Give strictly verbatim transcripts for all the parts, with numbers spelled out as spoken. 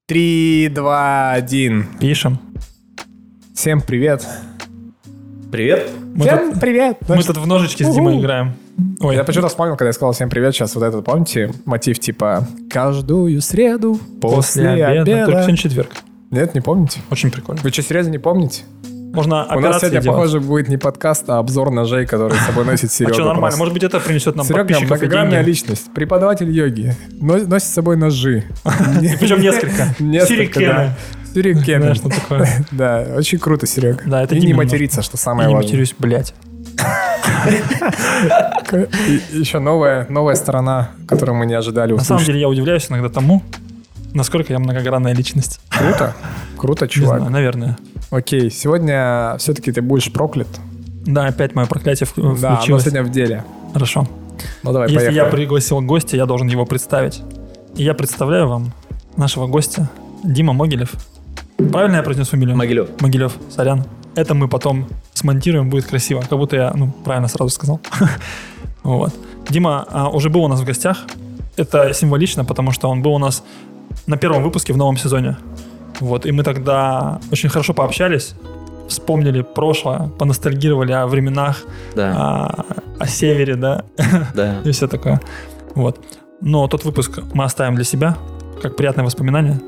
Три, два, один. Пишем. Всем привет. Привет. Мы Всем тут, привет. Мы тут в ножички с Димой играем. Ой, я почему-то вспомнил, когда я сказал всем привет, сейчас вот этот, помните, мотив типа «Каждую среду после, после обеда». обеда. Только сегодня четверг. Нет, не помните? Очень прикольно. Вы что, серьезно не помните? Можно У нас сегодня, делать. похоже, будет не подкаст, а обзор ножей, которые с собой носит Серега. А что, нормально? Просто. Может быть, это принесет нам Серега подписчиков и многогранная деньги? личность, преподаватель йоги, носит с собой ножи. Причем несколько. Несколько, Сюрикены. Да, что такое? Да, очень круто, Серега. Да, это и не Дима материться, что Я самое не важное. матерюсь, блядь. И еще новая, новая сторона, которую мы не ожидали На услышать. самом деле я удивляюсь иногда тому, насколько я многогранная личность. Круто, круто, Не чувак. знаю, наверное. Окей, сегодня все-таки ты будешь проклят. Да, опять мое проклятие в- Да, оно включилось. сегодня в деле. Хорошо. Ну давай, Если я поехали. пригласил гостя, я должен его представить. И я представляю вам нашего гостя Дима Могилев. Правильно я произнес фамилию? Могилев. Могилев, сорян. Это мы потом смонтируем, будет красиво. Как будто я, ну, правильно сразу сказал. Вот. Дима а, уже был у нас в гостях. Это символично, потому что он был у нас на первом выпуске в новом сезоне. Вот. И мы тогда очень хорошо пообщались, вспомнили прошлое, поностальгировали о временах, Да, о, о севере, да, да. и все такое. Вот. Но тот выпуск мы оставим для себя, как приятное воспоминание.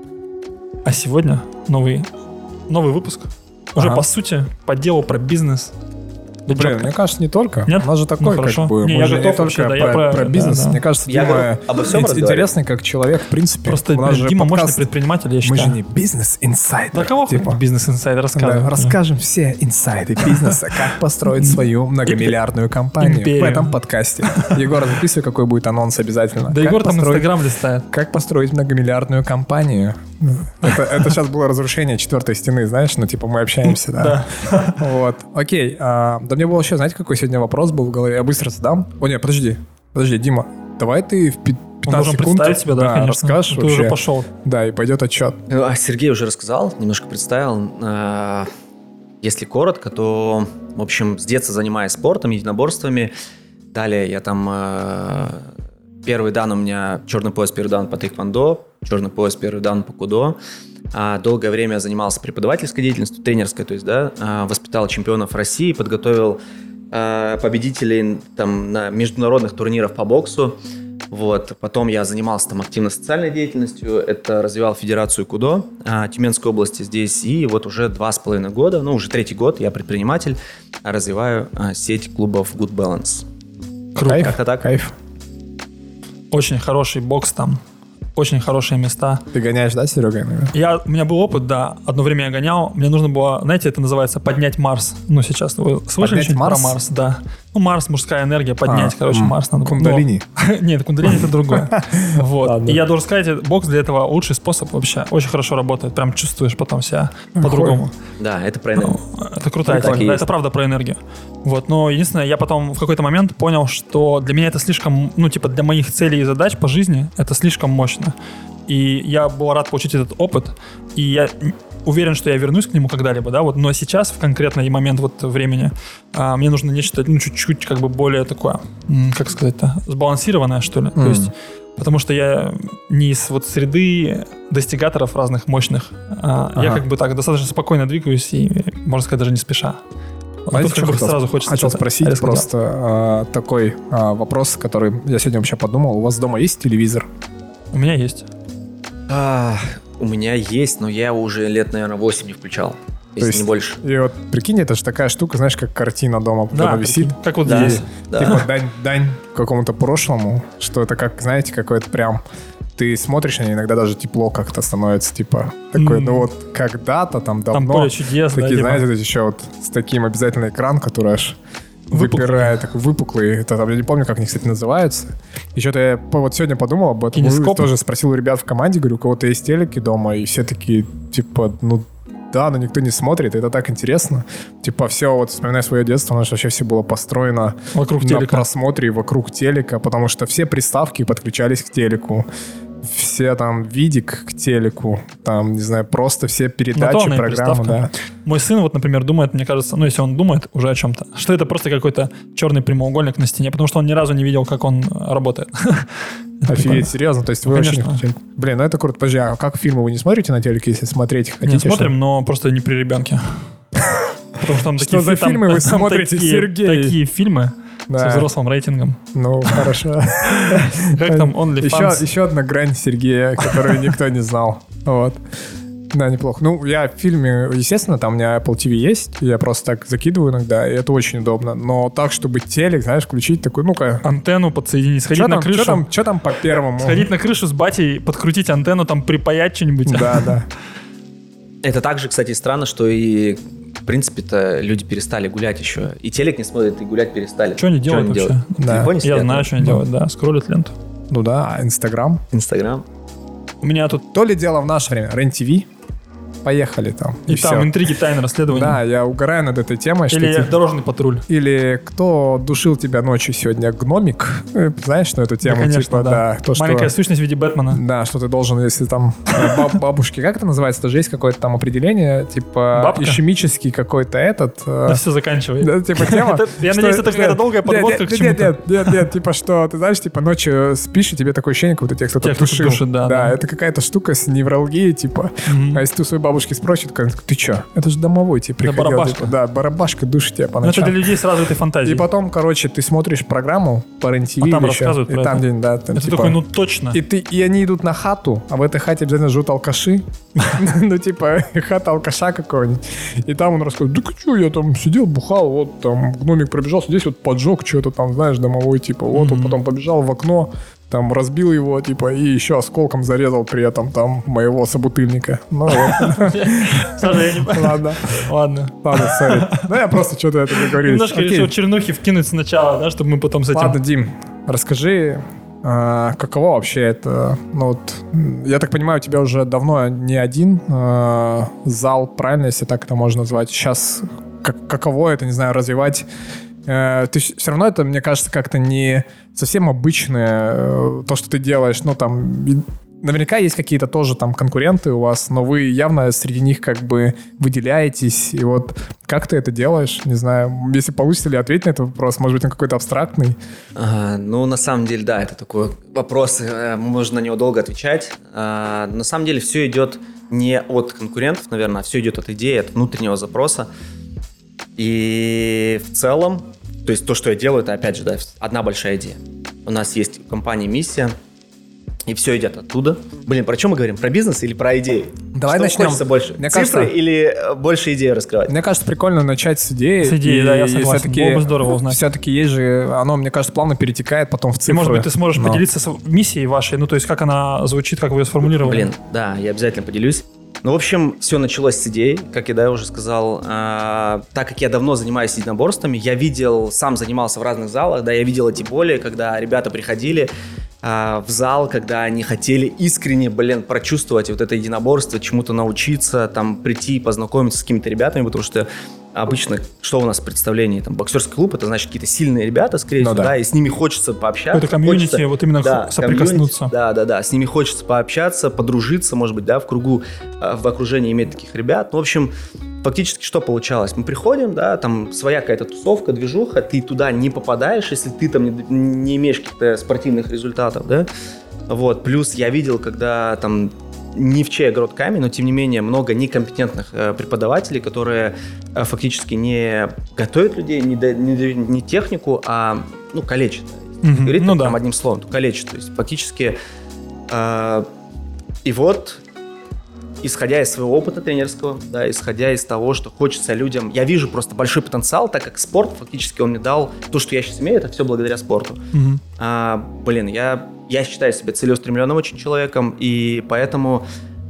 А сегодня новый, новый выпуск. Уже Ага. по сути, по делу про бизнес. Да Блин, чётко. мне кажется, не только. Нет? У нас же такой, Ну, хорошо. как бы, Не, мы я же готов не только вообще, да, про, я про- про да, бизнес. да. Мне кажется, Я Дима готов обо всем ин- разговаривать. интересный как человек, в принципе. Просто У нас же Дима мощный подкаст- предприниматель, я Мы считаю. же не бизнес-инсайдер. Да кого типа. бизнес-инсайд рассказывает? Да, расскажем все инсайды бизнеса, как построить свою многомиллиардную компанию Империю. в этом подкасте. Егор, записывай, какой будет анонс обязательно. Да Как Егор там построить- Инстаграм листает. Как построить многомиллиардную компанию? Это, это сейчас было разрушение четвертой стены, знаешь, ну типа мы общаемся, да. Вот, окей. а, да мне было еще, знаете, какой сегодня вопрос был в голове? Я быстро задам. О, нет, подожди, подожди, Дима, давай ты в пи- Он пятнадцать должен секунд представить себя, да, конечно. расскажешь Ты вообще. уже пошел. Да, и пойдет отчет. А, Сергей уже рассказал, немножко представил. А, Если коротко, то, в общем, с детства занимаюсь спортом, единоборствами. Далее я там... а, Первый дан у меня черный пояс, первый дан по тэквондо, черный пояс, первый дан по кудо. А, Долгое время я занимался преподавательской деятельностью, тренерской, то есть, да, а, воспитал чемпионов России, подготовил а, победителей там на международных турнирах по боксу. Вот. Потом я занимался там активно социальной деятельностью, это развивал Федерацию кудо а, Тюменской области здесь, и вот уже два с половиной года, ну уже третий год, я предприниматель, а, развиваю а, сеть клубов Good Balance. Круто. Кайф, Как-то так. кайф. Очень хороший бокс там. Очень хорошие места. Ты гоняешь, да, Серега? Я, у меня был опыт, да. Одно время я гонял. Мне нужно было, знаете, это называется поднять Марс. Ну, сейчас вы слышали Поднять что-нибудь Марс? про Марс? Да. Ну, Марс, мужская энергия, поднять, А, короче, м, Марс надо. кундалини. Но- Нет, кундалини это другое. Вот. Ладно. И я должен сказать, бокс для этого лучший способ вообще. Очень хорошо работает. Прям чувствуешь потом себя по-другому. Да, это про энергию. Ну, это крутая Так тема. и Да, есть. это правда про энергию. Вот, но единственное, я потом в какой-то момент понял, что для меня это слишком, ну, типа, для моих целей и задач по жизни это слишком мощно. И я был рад получить этот опыт, и я уверен, что я вернусь к нему когда-либо, да, вот, но сейчас, в конкретный момент вот времени, а, мне нужно нечто, ну, чуть-чуть, как бы, более такое, м, как сказать-то, сбалансированное, что ли, то Мгм. есть, потому что я не из вот среды достигаторов разных мощных, а, я Ага. как бы так достаточно спокойно двигаюсь и, можно сказать, даже не спеша. А Знаете, тут как что бы хотел, сразу хочется хотел что-то спросить резко делать. просто а, такой а, вопрос, который я сегодня вообще подумал. У вас дома есть телевизор? У меня есть. А, У меня есть, но я его уже лет, наверное, восемь не включал, если есть- не больше. И вот прикинь, это же такая штука, знаешь, как картина дома, когда висит. прикинь, как вот Да. здесь. Да. Типа дань, дань какому-то прошлому, что это как, знаете, какое-то прям... Ты смотришь на нее, иногда даже тепло как-то становится, типа, такой, М. ну вот когда-то там давно... Там поле чудес, да, Такие, типа. знаете, вот еще вот с таким обязательно экран, который аж Выпуклый. выпирает, такой выпуклый. Это там, я не помню, как они, кстати, называются. И что-то я по- вот сегодня подумал об этом. Кинескоп? Тоже спросил у ребят в команде, говорю, у кого-то есть телеки дома, и все такие, типа, ну да, но никто не смотрит, это так интересно. Типа, все, вот вспоминаю свое детство, у нас вообще все было построено Вокруг на телека. просмотре вокруг телека, потому что все приставки подключались к телеку. все там видик к телеку, там, не знаю, просто все передачи, программы, да. Мой сын, вот, например, думает, мне кажется, ну, если он думает уже о чем-то, что это просто какой-то черный прямоугольник на стене, потому что он ни разу не видел, как он работает. Офигеть, серьезно? То есть вы Конечно. очень хотите... Блин, ну это круто. Подожди, а как фильмы вы не смотрите на телеке, если смотреть хотите? Не смотрим, что? но просто не при ребенке. Потому что там Что такие за там- фильмы вы там смотрите, такие- Сергей? Такие фильмы Да. со взрослым рейтингом. Ну, хорошо. Как там Еще, OnlyFans? еще одна грань Сергея, которую никто не знал. Вот. Да, неплохо. Ну, я в фильме, естественно, там у меня Apple ти ви есть, я просто так закидываю иногда, и это очень удобно. Но так, чтобы телек, знаешь, включить такой, ну-ка... Антенну подсоединить, сходить Что на там, крышу. чё там, чё там по первому? Сходить на крышу с батей, подкрутить антенну, там припаять что-нибудь. Да, да. Это также, кстати, странно, что и, в принципе-то, люди перестали гулять еще. И телек не смотрят, и гулять перестали. Что они делают вообще? В Да. телефоне Я сидят, знаю, да? что они делают, да, скроллят ленту. Ну да, а Инстаграм. Инстаграм. У меня тут То ли дело в наше время. Рен-ТВ. Поехали там. и, всё. там интриги, тайны, расследования. Да, я угораю над этой темой. что Или типа- дорожный патруль. Или кто душил тебя ночью сегодня? Гномик? Э, Знаешь, что эту тему? Да, конечно, типа, да. то, что- Маленькая сущность в виде Бэтмена. Да, что ты должен, если там э, баб- бабушки, как это называется, тоже есть какое-то там определение, типа Бабка? ишемический какой-то этот. э, Да все, заканчивай. Да, типа тема. Это- я что- надеюсь, это какая-то нет, долгая нет, подводка нет, к нет, чему-то. Нет, нет, нет, типа что, ты знаешь, типа ночью спишь, и тебе такое ощущение, как будто тебя кто-то Тебя кто-то душил. душит, да, Да, да. это какая-то штука с невралгией, типа. Мгм. А если ты у своей бабушки спросишь, такая, ты чё? Это же домовой тебе приходил. барабашка. типа, Да, барабашка душит тебя по Ну, это ночам. для людей с развитой фантазией. И потом, короче, ты смотришь программу по Рен-ТВ А там или ещё, рассказывают и про там это. день, да, там, Это типа, такой, ну точно. и, ты, и они идут на хату, а в этой хате обязательно живут алкаши. Ну, типа, хата алкаша какого-нибудь. И там он рассказывает, да что, я там сидел, бухал, вот там гномик пробежал, здесь вот поджег что-то там, знаешь, домовой, типа, вот он потом побежал в окно, там разбил его, типа, и еще осколком зарезал при этом там моего собутыльника. Ну вот. Саша, я не понимаю. Ладно, Ладно. ладно, сори. Ну, я просто что-то это договорились. Немножко Окей. решил чернухи вкинуть сначала, да, чтобы мы потом с этим... Ладно, Дим, расскажи, а, каково вообще это? Ну вот, м, я так понимаю, у тебя уже давно не один а, зал, правильно, если так это можно назвать. Сейчас как, каково это, не знаю, развивать? Э, ты все равно это, мне кажется, как-то не совсем обычное э, то, что ты делаешь. Ну там и наверняка есть какие-то тоже там конкуренты у вас, но вы явно среди них как бы выделяетесь. И вот как ты это делаешь? Не знаю, если получится ли ответить на этот вопрос, может быть, он какой-то абстрактный. Ага, ну, на самом деле, да, это такой вопрос, э, можно на него долго отвечать. А, на самом деле все идет не от конкурентов, наверное, а все идет от идеи, от внутреннего запроса. И в целом, то есть то, что я делаю, это, опять же, да, одна большая идея. У нас есть в компании миссия, и все идет оттуда. Блин, про что мы говорим? Про бизнес или про идеи? Давай что начнем. хочется больше? Мне Цифры кажется- или э, больше идеи раскрывать? Мне кажется, прикольно начать с идеи. С идеи, И- да, я и согласен. всё-таки- Было бы здорово узнать. Все-таки есть же, оно, мне кажется, плавно перетекает потом в И, цифры. может быть, ты сможешь Но- поделиться с миссией вашей, ну, то есть, как она звучит, как вы ее сформулировали. Блин, да, я обязательно поделюсь. Ну, в общем, все началось с идеи, как я да, уже сказал. А, так как я давно занимаюсь единоборствами, я видел, сам занимался в разных залах, да, я видел эти боли, когда ребята приходили а, в зал, когда они хотели искренне, блин, прочувствовать вот это единоборство, чему-то научиться, там, прийти, познакомиться с какими-то ребятами, потому что обычно, что у нас в представлении, там, боксерский клуб, это значит какие-то сильные ребята, скорее Ну всего, да. да, и с ними хочется пообщаться. Какое-то комьюнити, хочется- вот именно да, соприкоснуться. комьюнити, Да, да, да, с ними хочется пообщаться, подружиться, может быть, да, в кругу, э, в окружении иметь таких ребят. Ну, в общем, фактически что получалось? Мы приходим, да, там своя какая-то тусовка, движуха, ты туда не попадаешь, если ты там не, не имеешь каких-то спортивных результатов, да. Вот, плюс я видел, когда там не в чей огород камень, но тем не менее много некомпетентных э, преподавателей, которые э, фактически не готовят людей, не, да- не, да- не технику, а ну, калечат. Мгм. Говорит Ну там да. одним словом, то калечат. То есть фактически э, и вот исходя из своего опыта тренерского, да, исходя из того, что хочется людям, я вижу просто большой потенциал, так как спорт фактически он мне дал то, что я сейчас имею, это все благодаря спорту. Мгм. А, блин, я, я считаю себя целеустремленным очень человеком, и поэтому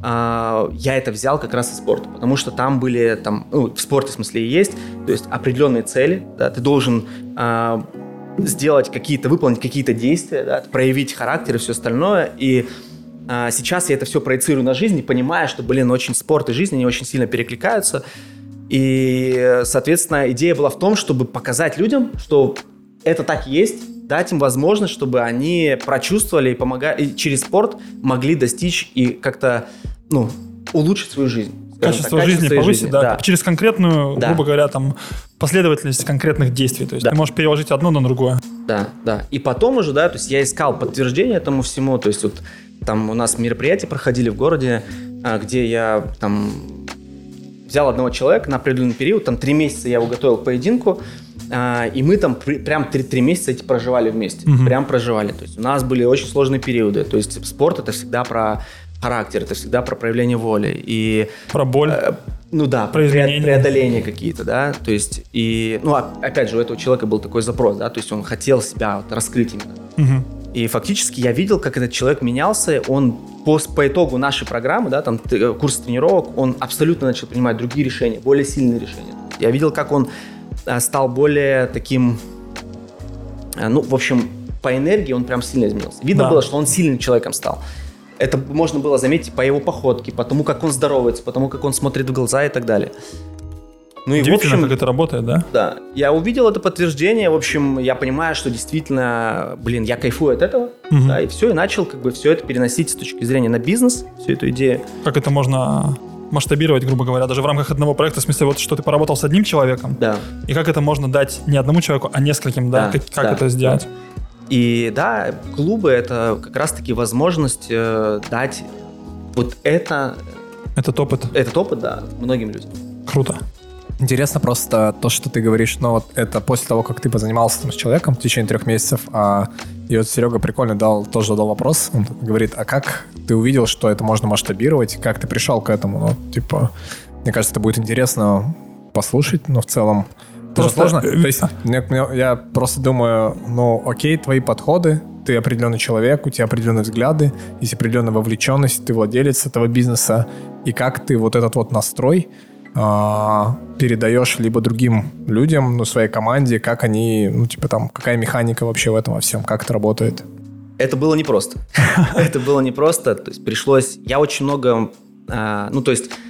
а, я это взял как раз из спорта, потому что там были, там, ну, в спорте в смысле и есть, то есть определенные цели, да, ты должен а, сделать какие-то, выполнить какие-то действия, да, проявить характер и все остальное, и а, сейчас я это все проецирую на жизнь, понимая, что, блин, очень спорт и жизнь, они очень сильно перекликаются, и, соответственно, идея была в том, чтобы показать людям, что это так и есть, дать им возможность, чтобы они прочувствовали и помогали, и через спорт могли достичь и как-то, ну, улучшить свою жизнь. Качество так, жизни повысить, жизни. Да, да. Через конкретную, да. грубо говоря, там, последовательность конкретных действий. То есть да. ты можешь переложить одно на другое. Да, да. И потом уже, да, то есть я искал подтверждение этому всему. То есть вот там у нас мероприятия проходили в городе, где я там взял одного человека на определенный период, там три месяца я его готовил к поединку, и мы там при, прям три, три месяца эти проживали вместе. Угу. Прям проживали. То есть у нас были очень сложные периоды. То есть спорт — это всегда про характер, это всегда про проявление воли. И, про боль. Э, ну да, про преодоление какие-то, да. То есть, и, ну, опять же, у этого человека был такой запрос, да, то есть он хотел себя вот раскрыть именно. Угу. И фактически я видел, как этот человек менялся. Он по, по итогу нашей программы, да, там курс тренировок, он абсолютно начал принимать другие решения, более сильные решения. Я видел, как он а, стал более таким, а, ну, в общем, по энергии он прям сильно изменился. Видно да. было, что он сильным человеком стал. Это можно было заметить по его походке, по тому, как он здоровается, по тому, как он смотрит в глаза и так далее. Ну и, удивительно, в общем, как это работает, да? Да. Я увидел это подтверждение. В общем, я понимаю, что действительно, блин, я кайфую от этого. Угу. Да, и все, и начал как бы все это переносить с точки зрения на бизнес, всю эту идею. Как это можно масштабировать, грубо говоря, даже в рамках одного проекта, в смысле, вот что ты поработал с одним человеком, да. И как это можно дать не одному человеку, а нескольким, да? да как как да. это сделать? Да. И да, клубы — это как раз-таки возможность э, дать вот это... Этот опыт. Этот опыт, да, многим людям. Круто. Интересно просто то, что ты говоришь, но вот это после того, как ты позанимался там с человеком в течение трех месяцев, а, и вот Серега прикольно дал, тоже задал вопрос, он говорит, а как ты увидел, что это можно масштабировать, как ты пришел к этому? Ну, типа, мне кажется, это будет интересно послушать, но в целом это же сложно. То есть я просто думаю, ну, окей, твои подходы, ты определенный человек, у тебя определенные взгляды, есть определенная вовлеченность, ты владелец этого бизнеса, и как ты вот этот вот настрой передаешь либо другим людям, ну, своей команде, как они, ну, типа там, какая механика вообще в этом во всем, как это работает? Это было непросто. Это было непросто, то есть пришлось... Я очень много... Ну, то есть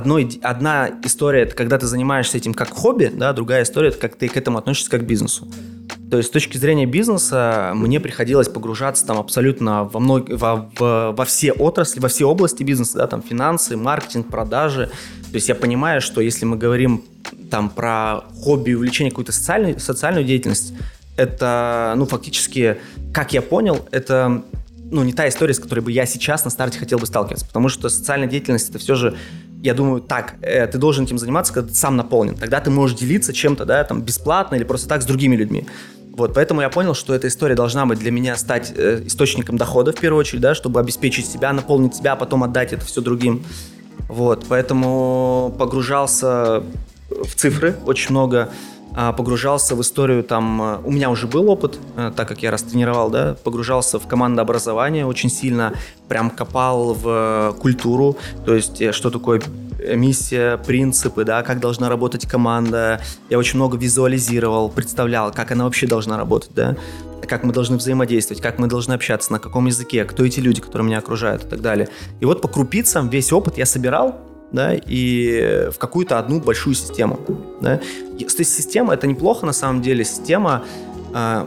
одна история — это когда ты занимаешься этим как хобби, да, другая история — это как ты к этому относишься как к бизнесу. То есть с точки зрения бизнеса мне приходилось погружаться там абсолютно во, мног... во, во, во все отрасли, во все области бизнеса, да, там финансы, маркетинг, продажи. То есть я понимаю, что если мы говорим там про хобби и увлечение, какую-то социальную, социальную деятельность, это, ну, фактически, как я понял, это, ну, не та история, с которой бы я сейчас на старте хотел бы сталкиваться, потому что социальная деятельность — это все же, я думаю, так, э, ты должен этим заниматься, когда ты сам наполнен, тогда ты можешь делиться чем-то, да, там, бесплатно или просто так с другими людьми. Вот, поэтому я понял, что эта история должна быть для меня стать э, источником дохода, в первую очередь, да, чтобы обеспечить себя, наполнить себя, а потом отдать это все другим. Вот, поэтому погружался в цифры очень много, погружался в историю, там, у меня уже был опыт, так как я раз тренировал, да, погружался в командообразование очень сильно, прям копал в культуру, то есть что такое миссия, принципы, да, как должна работать команда. Я очень много визуализировал, представлял, как она вообще должна работать, да, как мы должны взаимодействовать, как мы должны общаться, на каком языке, кто эти люди, которые меня окружают и так далее. И вот по крупицам весь опыт я собирал, да, и в какую-то одну большую систему, да. То есть система — это неплохо на самом деле. Система, э,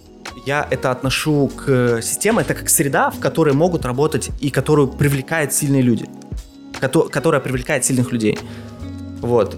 я это отношу к... Система — это как среда, в которой могут работать и которую привлекают сильные люди, ко- которая привлекает сильных людей. Вот.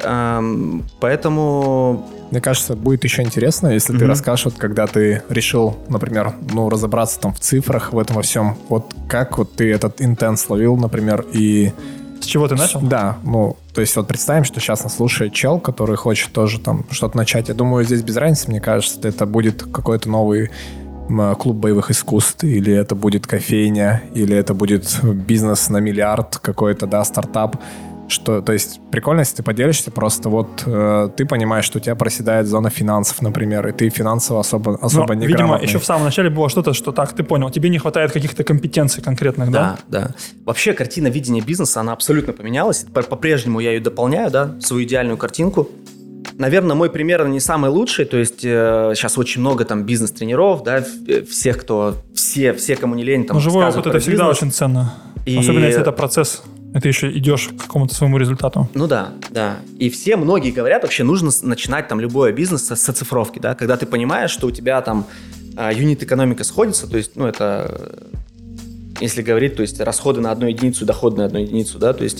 Эм, поэтому... Мне кажется, будет еще интересно, если mm-hmm. ты расскажешь, вот когда ты решил, например, ну, разобраться там в цифрах, в этом во всем, вот как вот ты этот интенс ловил, например, и... С чего ты начал? Да, ну, то есть вот представим, что сейчас нас слушает чел, который хочет тоже там что-то начать. Я думаю, здесь без разницы, мне кажется, это будет какой-то новый клуб боевых искусств, или это будет кофейня, или это будет бизнес на миллиард какой-то, да, стартап. Что, то есть прикольно, если ты поделишься, просто вот э, ты понимаешь, что у тебя проседает зона финансов, например, и ты финансово особо, особо не видимо, грамотный. Еще в самом начале было что-то, что так, ты понял, тебе не хватает каких-то компетенций конкретных, да? Да, да. Вообще картина видения бизнеса, она абсолютно поменялась. По-прежнему я ее дополняю, да, свою идеальную картинку. Наверное, мой пример не самый лучший, то есть э, сейчас очень много там бизнес-тренеров, да, всех, кто, все, все, кому не лень, там, но живой опыт — это всегда очень ценно, и... особенно если это процесс. Ты еще идешь к какому-то своему результату. Ну да, да. И все, многие говорят, вообще нужно начинать там любой бизнес с оцифровки, да, когда ты понимаешь, что у тебя там юнит-экономика сходится, то есть, ну, это, если говорить, то есть расходы на одну единицу, доходы на одну единицу, да, то есть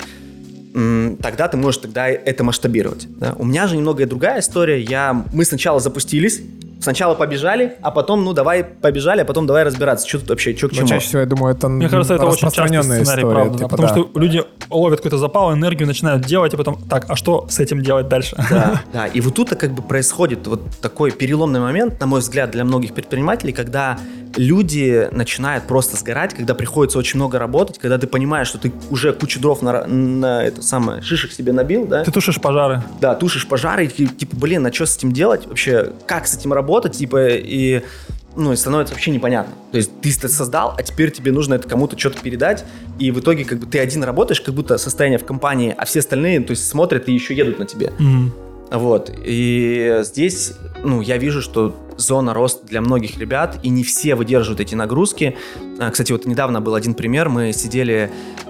м, тогда ты можешь тогда это масштабировать. Да. У меня же немного другая история. Я, мы сначала запустились, сначала побежали, а потом, ну, давай побежали, а потом давай разбираться, что тут вообще, что к чему. Чаще всего, я думаю, это Мне кажется, это очень частый сценарий, история, правда, типа, потому да. что люди ловят какой-то запал, энергию, начинают делать, и потом, так, а что с этим делать дальше? Да, да, и вот тут как бы происходит вот такой переломный момент, на мой взгляд, для многих предпринимателей, когда люди начинают просто сгорать, когда приходится очень много работать, когда ты понимаешь, что ты уже кучу дров на, на это самое, шишек себе набил, да? Ты тушишь пожары. Да, тушишь пожары, и типа, блин, а что с этим делать вообще? Как с этим работать? Типа, и, ну, и становится вообще непонятно. То есть ты это создал, а теперь тебе нужно это кому-то что-то передать, и в итоге как бы ты один работаешь, как будто состояние в компании, а все остальные, то есть смотрят и еще едут на тебе. Mm-hmm. Вот, и здесь, ну, я вижу, что зона роста для многих ребят, и не все выдерживают эти нагрузки. Кстати, вот недавно был один пример, мы сидели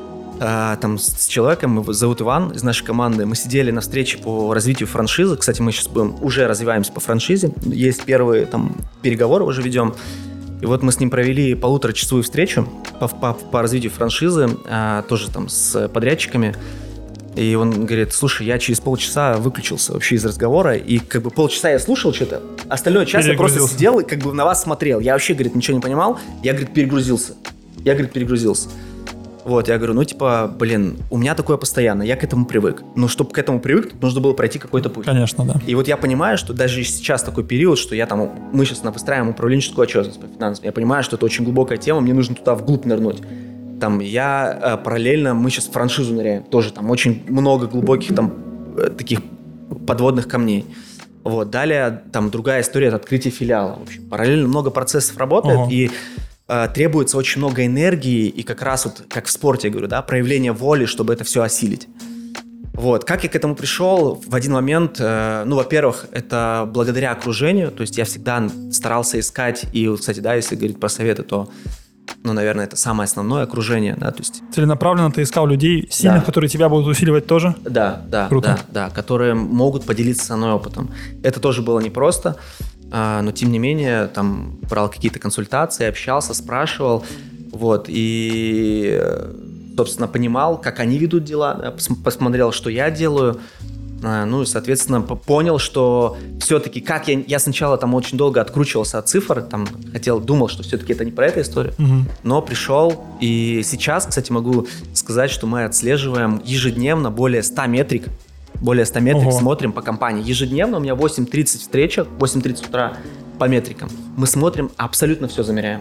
э, там с человеком, его зовут Иван, из нашей команды, мы сидели на встрече по развитию франшизы, кстати, мы сейчас будем, уже развиваемся по франшизе, есть первые там переговоры уже ведем, и вот мы с ним провели полуторачасовую встречу по, по, по развитию франшизы, э, тоже там с подрядчиками. И он говорит, слушай, я через полчаса выключился вообще из разговора, и как бы полчаса я слушал что-то, остальной час я просто сидел и как бы на вас смотрел. Я вообще, говорит, ничего не понимал, я, говорит, перегрузился. Я, говорит, перегрузился. Вот, я говорю, ну типа, блин, у меня такое постоянно, я к этому привык. Но чтобы к этому привыкнуть, нужно было пройти какой-то путь. Конечно, да. И вот я понимаю, что даже сейчас такой период, что я там, мы сейчас выстраиваем управленческую отчетность по финансам, я понимаю, что это очень глубокая тема, мне нужно туда вглубь нырнуть. Там я э, параллельно, мы сейчас в франшизу ныряем, тоже там очень много глубоких там э, таких подводных камней. Вот, далее там другая история, это открытие филиала. В общем, параллельно много процессов работает, ага. и э, требуется очень много энергии, и как раз вот, как в спорте, я говорю, да, проявление воли, чтобы это все осилить. Вот, как я к этому пришел? В один момент, э, ну, во-первых, это благодаря окружению, то есть я всегда старался искать, и, кстати, да, если говорить про советы, то ну, наверное, это самое основное окружение, да, то есть... Целенаправленно ты искал людей сильных, да. которые тебя будут усиливать тоже? Да, да, Круто. да, да, которые могут поделиться со мной опытом. Это тоже было непросто, но, тем не менее, там, брал какие-то консультации, общался, спрашивал, вот, и, собственно, понимал, как они ведут дела, да, посмотрел, что я делаю, ну и, соответственно, понял, что все-таки, как я, я сначала там очень долго откручивался от цифр, там хотел, думал, что все-таки это не про эту историю, угу. но пришел, и сейчас, кстати, могу сказать, что мы отслеживаем ежедневно более ста метрик, более ста метрик Ого. Смотрим по компании. Ежедневно у меня восемь тридцать встреча, восемь тридцать утра по метрикам. Мы смотрим, абсолютно все замеряем.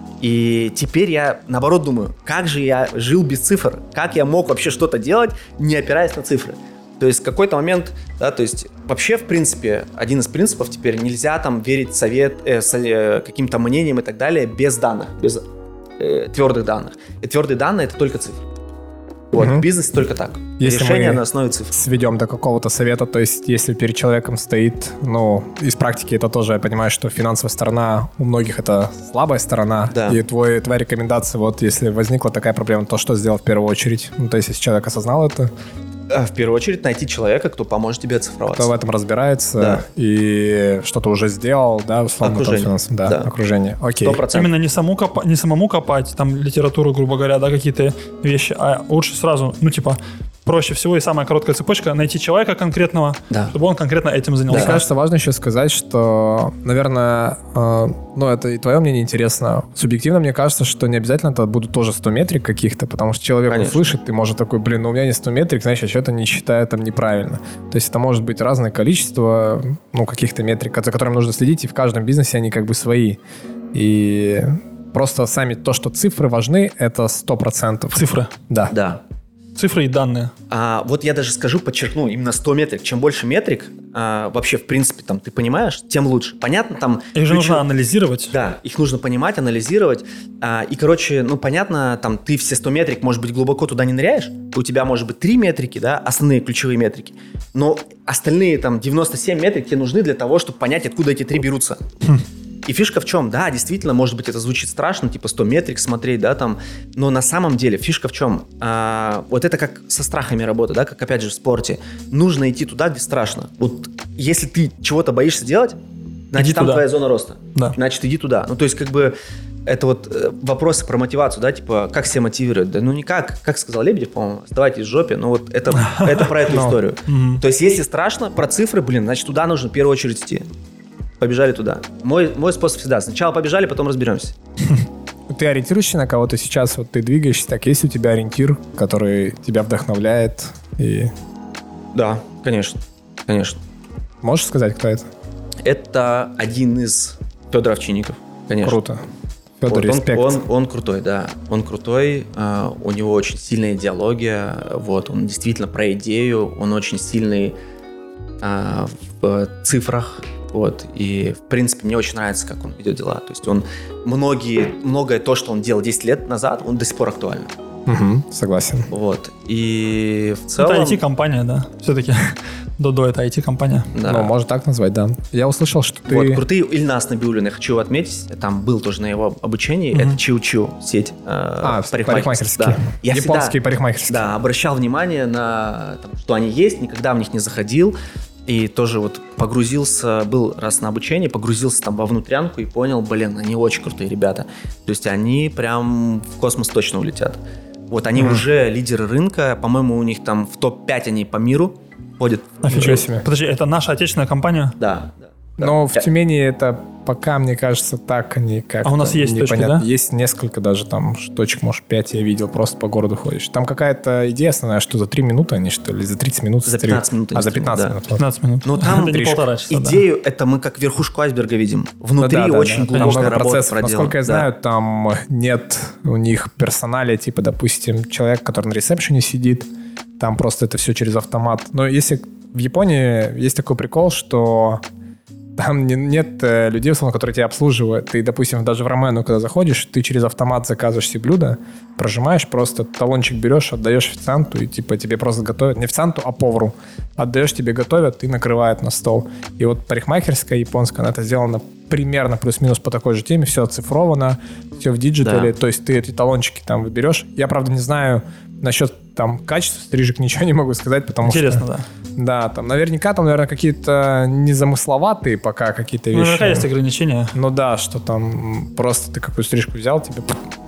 И теперь я, наоборот, думаю, как же я жил без цифр, как я мог вообще что-то делать, не опираясь на цифры. То есть в какой-то момент, да, то есть вообще, в принципе, один из принципов теперь нельзя там верить совет, э, со, э, каким-то мнениям и так далее без данных, без э, твердых данных. И твердые данные — это только цифры. Вот, угу. В бизнесе только так. Если решение на основе цифр. Сведем до какого-то совета, то есть если перед человеком стоит, ну, из практики это тоже, я понимаю, что финансовая сторона у многих это слабая сторона, да. и твой, твоя рекомендация, вот если возникла такая проблема, то что сделать в первую очередь? Ну, то есть если человек осознал это... В первую очередь найти человека, кто поможет тебе оцифроваться. Кто в этом разбирается, да. и что-то уже сделал, да, условно. Окружение. Финансов, да, да, окружение. Окей. сто процентов. Именно не, саму копа- не самому копать, там, литературу, грубо говоря, да, какие-то вещи, а лучше сразу, ну, типа, проще всего и самая короткая цепочка — найти человека конкретного, да. чтобы он конкретно этим занялся. Мне кажется, важно еще сказать, что, наверное, э, ну, это и твое мнение интересно. Субъективно мне кажется, что не обязательно это будут тоже сто метрик каких-то, потому что человек Конечно. Услышит, и может такой, блин, ну у меня не сто метрик, значит, я что-то не считаю там неправильно. То есть это может быть разное количество, ну, каких-то метрик, за которыми нужно следить, и в каждом бизнесе они как бы свои. И просто сами то, что цифры важны, это сто процентов. Цифры? Да. Да. Цифры и данные. А, вот я даже скажу, подчеркну, именно сто метрик. Чем больше метрик, а, вообще, в принципе, там, ты понимаешь, тем лучше. Понятно, там... Их же нужно анализировать. Да, их нужно понимать, анализировать. А, и, короче, ну, понятно, там, ты все сто метрик, может быть, глубоко туда не ныряешь. У тебя, может быть, три метрики, да, основные ключевые метрики. Но остальные, там, девяносто семь метрик тебе нужны для того, чтобы понять, откуда эти три берутся. Хм. И фишка в чем? Да, действительно, может быть, это звучит страшно, типа сто метрик смотреть, да, там, но на самом деле фишка в чем? А, вот это как со страхами работа, да, как опять же в спорте. Нужно идти туда, где страшно. Вот если ты чего-то боишься делать, значит, иди там туда. твоя зона роста. Да. Значит, иди туда. Ну, то есть, как бы, это вот э, вопросы про мотивацию, да, типа, как себя мотивировать? Да ну никак, как сказал Лебедев, по-моему, оставайтесь в жопе, ну вот это, это про эту историю. То есть, если страшно, про цифры, блин, значит, туда нужно в первую очередь идти. Побежали туда. Мой, мой способ всегда, сначала побежали, потом разберемся. Ты ориентируешься на кого-то сейчас, вот ты двигаешься, так есть у тебя ориентир, который тебя вдохновляет? И... Да, конечно, конечно. Можешь сказать, кто это? Это один из Федор Овчинников, конечно. Круто. Федор, вот, респект. Он, он, он крутой, да. Он крутой, э, у него очень сильная идеология, вот, он действительно про идею, он очень сильный э, в цифрах, вот, и, в принципе, мне очень нравится, как он ведет дела. То есть он многие, многое то, что он делал десять лет назад, он до сих пор актуально. Угу, согласен. Вот, и в целом... Это ай ти-компания, да, все-таки. Додо — это ай ти-компания. Да. Ну, можно так назвать, да. Я услышал, что ты... Вот, крутые Ильнас Набиуллин, я хочу его отметить, там был тоже на его обучении, Mm-hmm. это Чиу-Чиу, сеть э, А, парикмахерские. Да. Я Японские всегда, парикмахерские. Да, обращал внимание на, там, что они есть, никогда в них не заходил, и тоже вот погрузился, был раз на обучении, погрузился там во внутрянку и понял, блин, они очень крутые ребята. То есть они прям в космос точно улетят. Вот они mm-hmm. уже лидеры рынка, по-моему, у них там в топ пять они по миру ходят. Офигеть себе. Подожди, это наша отечественная компания? Да, да. Но да. в Тюмени это пока, мне кажется, так они как. А у нас есть точки, да? Есть несколько даже там точек, может, пять я видел, просто по городу ходишь. Там какая-то идея основная, что за три минуты они, что ли, за тридцать минут? За пятнадцать минут. А, за пятнадцать да. минут. пятнадцать минут. Ну, там это не полтора часа, идею, да. это мы как верхушку айсберга видим. Внутри ну, да, очень да, да. глубокая много работа процессов. проделана. Насколько я да. знаю, там нет у них персоналия, типа, допустим, человек, который на ресепшене сидит, там просто это все через автомат. Но если в Японии есть такой прикол, что там не, нет э, людей, условно, которые тебя обслуживают. Ты, допустим, даже в рамену, когда заходишь, ты через автомат заказываешь себе блюдо, прожимаешь, просто талончик берешь, отдаешь официанту, и типа тебе просто готовят. Не официанту, а повару. Отдаешь, тебе готовят и накрывают на стол. И вот парикмахерская японская, она это сделана примерно плюс-минус по такой же теме. Все оцифровано, все в диджитале. Да. То есть ты эти талончики там выберешь. Я, правда, не знаю насчет там качества стрижек, ничего не могу сказать, потому Интересно, что... да. Да, там наверняка там, наверное, какие-то незамысловатые пока какие-то вещи. Ну, наверняка есть ограничения. Ну да, что там просто ты какую стрижку взял, тебе...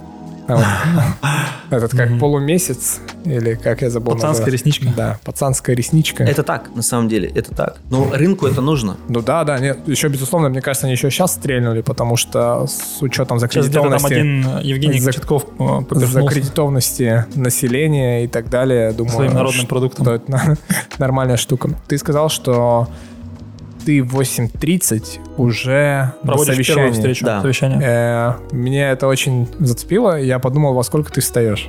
Этот как полумесяц, или как я забыл. Пацанская ресничка. Да, пацанская ресничка. Это так, на самом деле, это так. Но рынку это нужно. Ну да, да, нет, еще, безусловно, мне кажется, они еще сейчас стрельнули, потому что с учетом Сейчас где-то там закредитованности... один Евгений за- Кочетков поперхнулся закредитованности населения и так далее, думаю... своим народным что продуктом. это нормальная штука. Ты сказал, что ты в восемь тридцать уже на Проводишь совещании. первую встречу, Да. совещание. Э, Меня это очень зацепило. Я подумал, во сколько ты встаешь.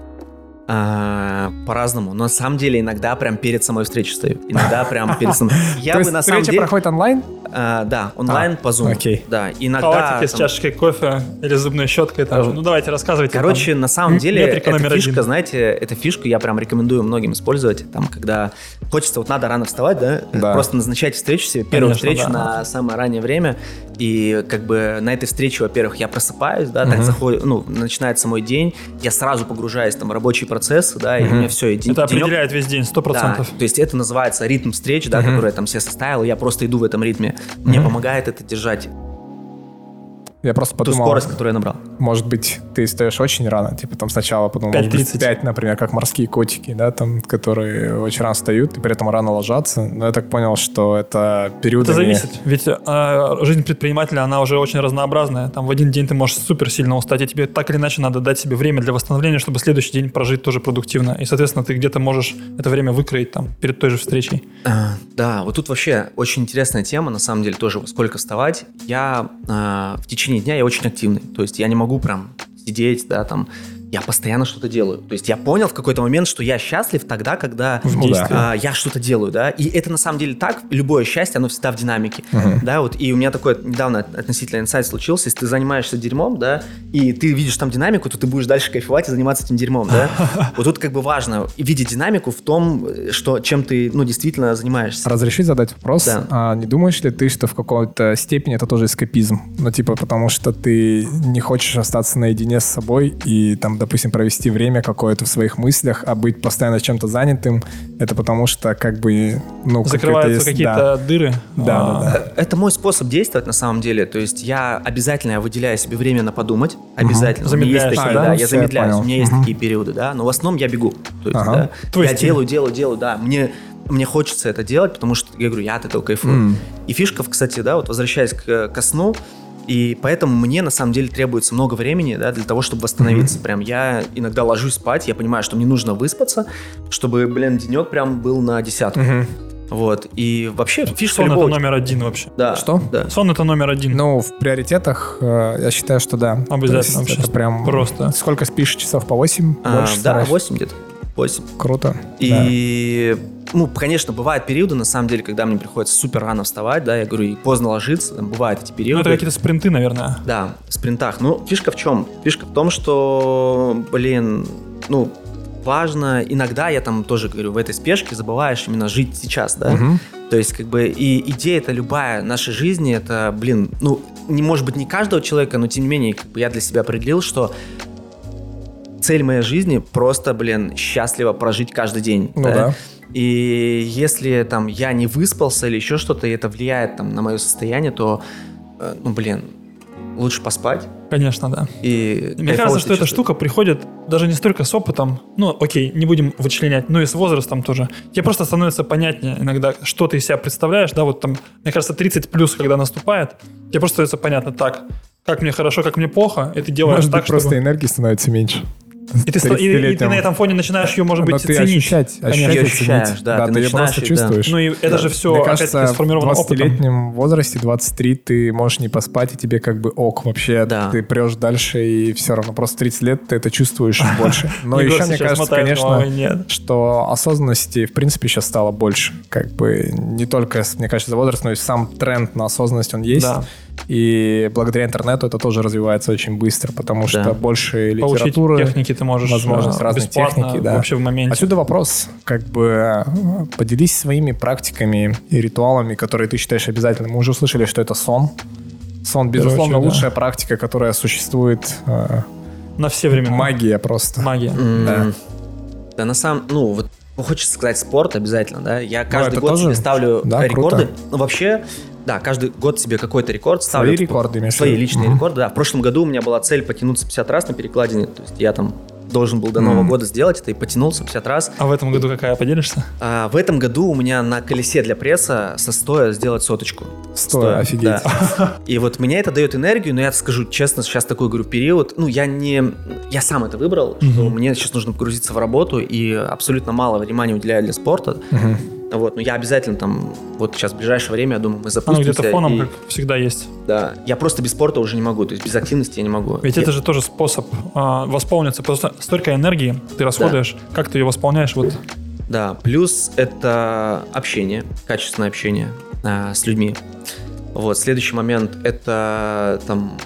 А, по-разному. Но на самом деле иногда прям перед самой встречей стою. Иногда прям перед самой. Я То бы есть на самом встреча деле... проходит онлайн? а, Да, онлайн А, по Zoom. окей. Да, иногда... Халатики с там- чашечкой кофе или зубной щеткой. Там же. Ну, давайте, рассказывайте. Короче, там. на самом деле, Метрика эта номер фишка, один. знаете, эта фишка я прям рекомендую многим использовать. Там, когда хочется, вот надо рано вставать, да? Да. Просто назначать встречу себе, первую Конечно, встречу да. на самое раннее время. И как бы на этой встрече, во-первых, я просыпаюсь, да, так заходит, ну, начинается мой день, я сразу погружаюсь там в рабочие процессы, да, и у меня все, и день- Это денек- определяет весь день, сто процентов. Да, то есть это называется ритм встреч, да, который я там себе составил, и я просто иду в этом ритме. Мне помогает это держать Я просто ту подумал, скорость, которую я набрал. может быть, ты встаешь очень рано. Типа там сначала подумал, может быть, пять тридцать. пять, например, как морские котики, да, там, которые очень рано встают и при этом рано ложатся. Но я так понял, что это период... Это зависит, ведь э, жизнь предпринимателя, она уже очень разнообразная. Там в один день ты можешь супер сильно устать, и тебе так или иначе надо дать себе время для восстановления, чтобы следующий день прожить тоже продуктивно. И, соответственно, ты где-то можешь это время выкроить там перед той же встречей. А, Да, вот тут вообще очень интересная тема, на самом деле, тоже во сколько вставать. Я а, в течение дня я очень активный, то есть я не могу прям сидеть, да, там, я постоянно что-то делаю. То есть я понял в какой-то момент, что я счастлив тогда, когда В действии. а, я что-то делаю, да, и это на самом деле так, любое счастье, оно всегда в динамике, да, вот, и у меня такой недавно относительно инсайт случился, если ты занимаешься дерьмом, да, и ты видишь там динамику, то ты будешь дальше кайфовать и заниматься этим дерьмом, да, вот тут как бы важно видеть динамику в том, что, чем ты, ну, действительно занимаешься. Разреши задать вопрос? Да. А не думаешь ли ты, что в какой-то степени это тоже эскапизм? Ну, типа, потому что ты не хочешь остаться наедине с собой и там, допустим, провести время какое-то в своих мыслях, а быть постоянно чем-то занятым, это потому что как бы... ну закрываются есть, какие-то да. дыры. Да, а, да, да. Это мой способ действовать на самом деле. То есть я обязательно я выделяю себе время на подумать. Обязательно. Угу. Замедляешь, есть такие, а, да, да? я Все, замедляюсь. я У меня есть угу. такие периоды, да. Но в основном я бегу. То есть, ага. да, я стиль. делаю, делаю, делаю, да. Мне, мне хочется это делать, потому что, я говорю, я от этого кайфую. Mm. И фишка, кстати, да, вот возвращаясь к, ко сну, и поэтому мне, на самом деле, требуется много времени, да, для того, чтобы восстановиться. Mm-hmm. Прям я иногда ложусь спать, я понимаю, что мне нужно выспаться, чтобы, блин, денек прям был на десятку. Mm-hmm. Вот, и вообще фишка Сон любого... это номер один вообще. Да. Что? Да. Сон это номер один. Ну, в приоритетах э, я считаю, что да. Обязательно вообще. Это прям... Просто. Сколько спишь? Часов по восемь? А, Больше да, стараешься? восемь где-то. восемь. Круто. И, да. ну, конечно, бывают периоды, на самом деле, когда мне приходится супер рано вставать, да, я говорю, и поздно ложиться, там бывают эти периоды. Ну, это какие-то спринты, наверное. Да, в спринтах. Ну, фишка в чем? Фишка в том, что, блин, ну, важно, иногда я там тоже говорю, в этой спешке забываешь именно жить сейчас, да. Угу. То есть, как бы, и идея-то любая нашей жизни, это, блин, ну, не может быть не каждого человека, но тем не менее, как бы я для себя определил, что цель моей жизни просто, блин, счастливо прожить каждый день. Ну да? да. И если там я не выспался или еще что-то, и это влияет там на мое состояние, то, э, ну, блин, лучше поспать. Конечно, да. И мне кажется, что эта штука приходит даже не столько с опытом, ну, окей, не будем вычленять, но и с возрастом тоже. Тебе просто становится понятнее иногда, что ты из себя представляешь, да, вот там, мне кажется, тридцать плюс, когда наступает, тебе просто становится понятно, так, как мне хорошо, как мне плохо, и ты делаешь Может так, быть, просто чтобы... энергии становится меньше. И ты, и, и ты на этом фоне начинаешь ее, может быть, но ты ценить. ощущать, ощущать ощущаешь, ценить. да, да, ты ты ее просто начинаешь, чувствуешь. Ну и это да. же все, Мне опять-таки, кажется, сформировано в опытом. двадцатилетнем возрасте, двадцать три, ты можешь не поспать, и тебе как бы ок вообще. Да. Ты прешь дальше, и все равно. Просто тридцать лет ты это чувствуешь больше. Но Егор еще, мне сейчас кажется, мотает конечно, головой, нет. что осознанности, в принципе, сейчас стало больше. Как бы не только, мне кажется, за возраст, но и сам тренд на осознанность, он есть. Да. И благодаря интернету это тоже развивается очень быстро, потому что Да. больше Получить литературы, техники ты можешь возможность э, разной бесплатно, техники, да. вообще в моменте. Отсюда вопрос, как бы э, поделись своими практиками и ритуалами, которые ты считаешь обязательными. Мы уже услышали, что это сон. Сон, безусловно, очередь, лучшая да. практика, которая существует. Э, На все времена. магия просто. Магия. М, Да. Да, на самом... Ну, вот хочется сказать спорт обязательно, да. Я каждый это год тоже- себе ставлю да, рекорды. круто. Ну, вообще, да, каждый год себе какой-то рекорд ставлю. Свои рекорды, имеешь в Свои виду? личные Мгм. рекорды, да. В прошлом году у меня была цель потянуться пятьдесят раз на перекладине. То есть я там должен был до Нового Мгм. года сделать это и потянулся пятьдесят раз. А в этом году какая, поделишься? А в этом году у меня на колесе для пресса со стоя сделать соточку. Стоя, офигеть. Да. И вот мне это дает энергию, но я скажу честно, сейчас такой, говорю, период, ну, я не... Я сам это выбрал, что Мгм. мне сейчас нужно погрузиться в работу, и абсолютно мало внимания уделяю для спорта. Мгм. Вот, но я обязательно там, вот сейчас в ближайшее время, я думаю, мы Оно запустимся. где-то фоном, и- как всегда, есть. Да, я просто без спорта уже не могу, то есть без активности я не могу. Ведь Я- это же тоже способ а, восполниться. Просто столько энергии ты расходуешь, как ты ее восполняешь, вот. Да, плюс это общение, качественное общение а, с людьми. Вот, следующий момент это там...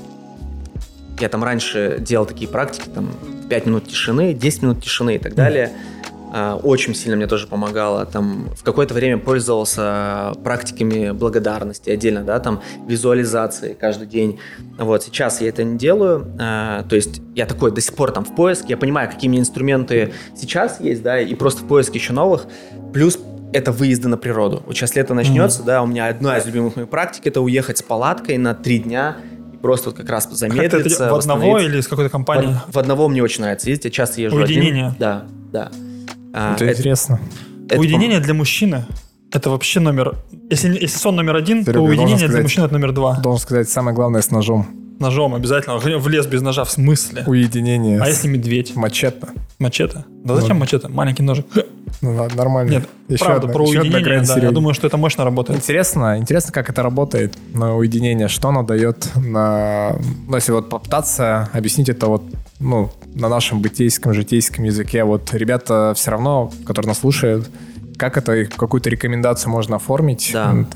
Я там раньше делал такие практики, там пять минут тишины, десять минут тишины и так далее. А, очень сильно мне тоже помогало. Там в какое-то время пользовался практиками благодарности отдельно, да, там визуализации каждый день. Вот, сейчас я это не делаю. А, то есть я такой до сих пор там в поиске, я понимаю, какие мне инструменты сейчас есть, да, и просто в поиске еще новых. Плюс это выезды на природу. Вот сейчас лето начнется, mm-hmm. да, у меня одна из любимых моих практик — это уехать с палаткой на три дня и просто вот как раз Как замедлиться. ты это, в одного или с какой-то компанией? В, в одного мне очень нравится ездить, я часто езжу Уединение. один. Да, да. А, Это интересно. это Уединение для мужчины — это вообще номер... Если, если сон номер один, Серега, то должен уединение для сказать- мужчины — это номер два. Должен сказать, самое главное с ножом. Ножом обязательно. В лес без ножа, в смысле? Уединение. А с- если медведь? Мачете. Мачете? Да зачем мачете? Маленький ножик. Ну, ладно, нормально. Нет, Еще правда, одна- про еще одна уединение, грань, да, я Серега. думаю, что это мощно работает. Интересно, интересно, как это работает на уединение, что оно дает на... Ну, если вот попытаться объяснить это вот, ну, на нашем бытейском, житейском языке, вот ребята все равно, которые нас слушают, как это, какую-то рекомендацию можно оформить? Да. Вот.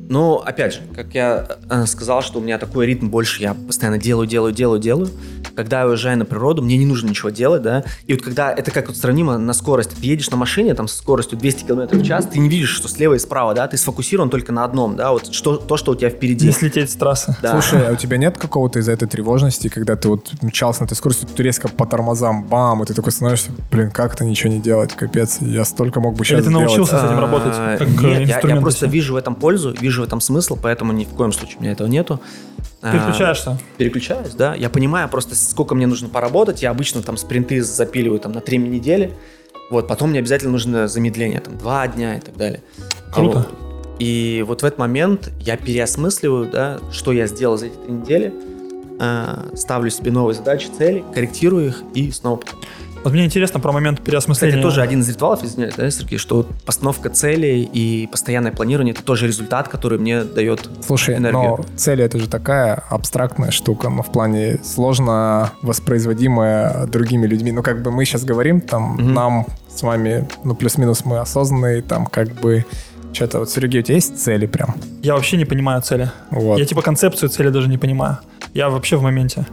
Ну, опять же, как я э, сказал, что у меня такой ритм больше, я постоянно делаю, делаю, делаю, делаю. Когда я уезжаю на природу, мне не нужно ничего делать, да. И вот когда это как вот сравнимо на скорость, ты едешь на машине там со скоростью двести километров в час, ты не видишь, что слева и справа, да, ты сфокусирован только на одном, да, вот что, то, что у тебя впереди. Не слететь с трассы. Да. Слушай, а у тебя нет какого-то из-за этой тревожности, когда ты вот мчался на этой скорости, ты резко по тормозам, бам, и ты такой становишься, блин, как-то ничего не делать, капец, я столько мог бы сейчас Или ты сделать. научился с этим работать? Как Нет, я, я просто все. вижу в этом пользу, вижу в этом смысл, поэтому ни в коем случае у меня этого нету. Переключаешься? А, переключаюсь, да. Я понимаю просто, сколько мне нужно поработать. Я обычно там спринты запиливаю там на три недели. Вот, потом мне обязательно нужно замедление, там, два дня и так далее. Круто. Вот. И вот в этот момент я переосмысливаю, да, что я сделал за эти три недели, э, ставлю себе новые задачи, цели, корректирую их и снова. Вот мне интересно про момент переосмысления. Кстати, тоже один из ритуалов, извиняюсь, да, Сергей, что вот постановка целей и постоянное планирование — это тоже результат, который мне дает Слушай, энергию. но цель — это же такая абстрактная штука, но в плане сложно воспроизводимая другими людьми. Ну, как бы мы сейчас говорим, там, mm-hmm. нам с вами, ну, плюс-минус мы осознанные, там, как бы, что-то вот, Сергей, у тебя есть цели прям? Я вообще не понимаю цели. Вот. Я, типа, концепцию цели даже не понимаю. Я вообще в моменте.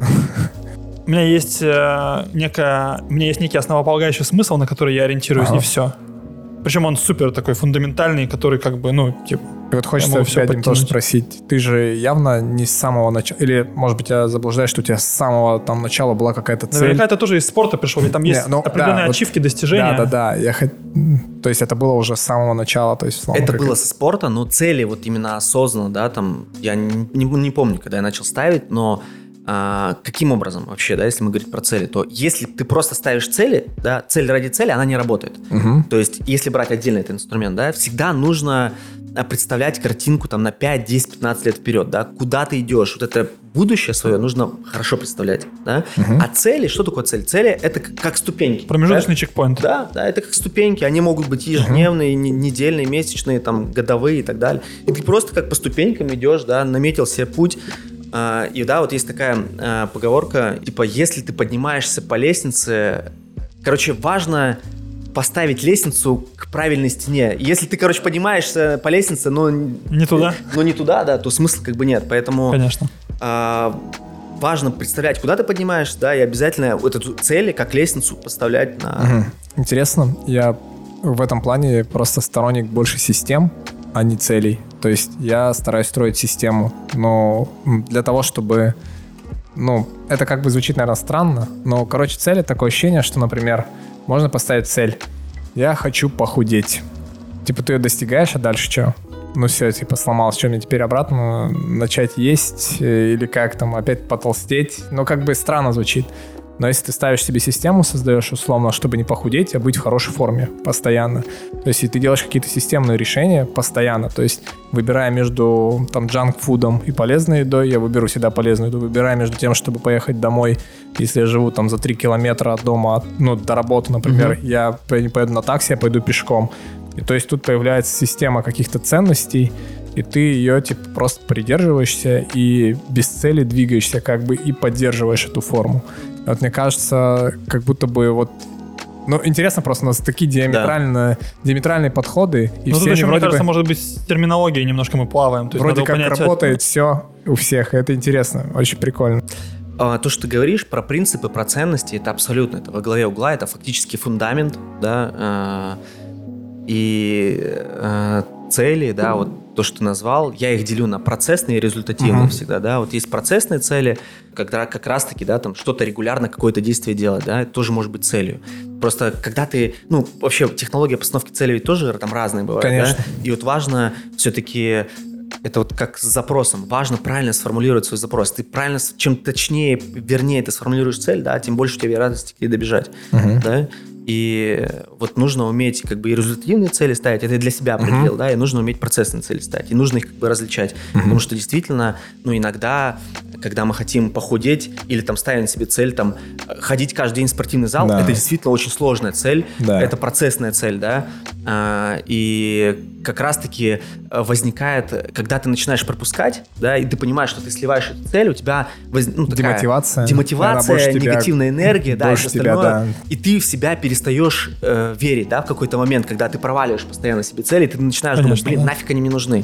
У меня есть э, некая, у меня есть некий основополагающий смысл, на который я ориентируюсь, ага. и все. Причем он супер такой фундаментальный, который как бы, ну, типа... И вот хочется тебя, Дим, тоже спросить. Ты же явно не с самого начала... Или, может быть, я заблуждаюсь, что у тебя с самого там начала была какая-то цель? Наверняка это тоже из спорта пришло, ведь там есть не, ну, определенные да, ачивки, вот, достижения. Да-да-да. Я хот... То есть это было уже с самого начала? То есть, это было со спорта, но цели вот именно осознанно, да, там... Я не, не, не помню, когда я начал ставить, но... А, каким образом вообще, да, если мы говорим про цели, то если ты просто ставишь цели, да, цель ради цели, она не работает. Угу. То есть, если брать отдельно этот инструмент, да, всегда нужно представлять картинку там на пять, десять, пятнадцать лет вперед, да, куда ты идешь, вот это будущее свое нужно хорошо представлять, да. Угу. А цели, что такое цель? Цели — это как, как ступеньки. Промежуточный да? чекпоинт. Да, да, это как ступеньки, они могут быть ежедневные, угу. недельные, месячные, там, годовые и так далее. И ты просто как по ступенькам идешь, да, наметил себе путь. Uh, и да, вот есть такая uh, поговорка, типа, если ты поднимаешься по лестнице, короче, важно поставить лестницу к правильной стене. Если ты, короче, поднимаешься по лестнице, но не туда, но не туда, да, то смысла как бы нет. Поэтому конечно. Uh, важно представлять, куда ты поднимаешься, да, и обязательно вот эту цель как лестницу поставлять на. Угу. Интересно, я в этом плане просто сторонник больше систем, а не целей. То есть я стараюсь строить систему, но для того, чтобы... Ну, это как бы звучит, наверное, странно, но, короче, цель — это такое ощущение, что, например, можно поставить цель. Я хочу похудеть. Типа ты ее достигаешь, а дальше что? Ну все, типа сломалось, что мне теперь обратно начать есть или как там опять потолстеть? Ну, как бы странно звучит. Но если ты ставишь себе систему, создаешь условно, чтобы не похудеть, а быть в хорошей форме постоянно. То есть, если ты делаешь какие-то системные решения постоянно, то есть, выбирая между там джанк-фудом и полезной едой, я выберу всегда полезную еду, выбирая между тем, чтобы поехать домой, если я живу там за три километра от дома, ну, до работы, например, mm-hmm. я не поеду на такси, я пойду пешком. И то есть, тут появляется система каких-то ценностей, и ты ее типа просто придерживаешься и без цели двигаешься как бы и поддерживаешь эту форму. Вот мне кажется, как будто бы вот... Ну, интересно просто, у нас такие диаметрально, да. диаметральные подходы. И ну, все тут еще, мне вроде кажется, бы... может быть, с терминологией немножко мы плаваем. То есть вроде как понять, работает это... все у всех, и это интересно, очень прикольно. А, то, что ты говоришь про принципы, про ценности, это абсолютно, это во главе угла, это фактически фундамент, да, и э, цели, да, вот то, что ты назвал, я их делю на процессные и результативные uh-huh. всегда, да, вот есть процессные цели, когда как раз-таки, да, там что-то регулярно, какое-то действие делать, да, это тоже может быть целью. Просто когда ты, ну, вообще технология постановки целей ведь тоже там разные бывают, конечно. Да, и вот важно все-таки... Это вот как с запросом. Важно правильно сформулировать свой запрос. Ты правильно, чем точнее, вернее ты сформулируешь цель, да, тем больше у тебя вероятности к ней добежать. Uh-huh. Да? И вот нужно уметь как бы и результативные цели ставить, это для себя определил, uh-huh. да, и нужно уметь процессные цели ставить, и нужно их как бы различать. Uh-huh. Потому что действительно, ну, иногда, когда мы хотим похудеть или там ставим себе цель, там, ходить каждый день в спортивный зал, да. это действительно очень сложная цель, да. это процессная цель, да, а, и как раз-таки возникает, когда ты начинаешь пропускать, да, и ты понимаешь, что ты сливаешь эту цель, у тебя воз... ну, такая демотивация, демотивация негативная энергия, да, и все остальное, тебя, да. и ты в себя перестаешь э, верить, да, в какой-то момент, когда ты проваливаешь постоянно себе цели, ты начинаешь Конечно, думать, блин, да. нафиг они мне нужны.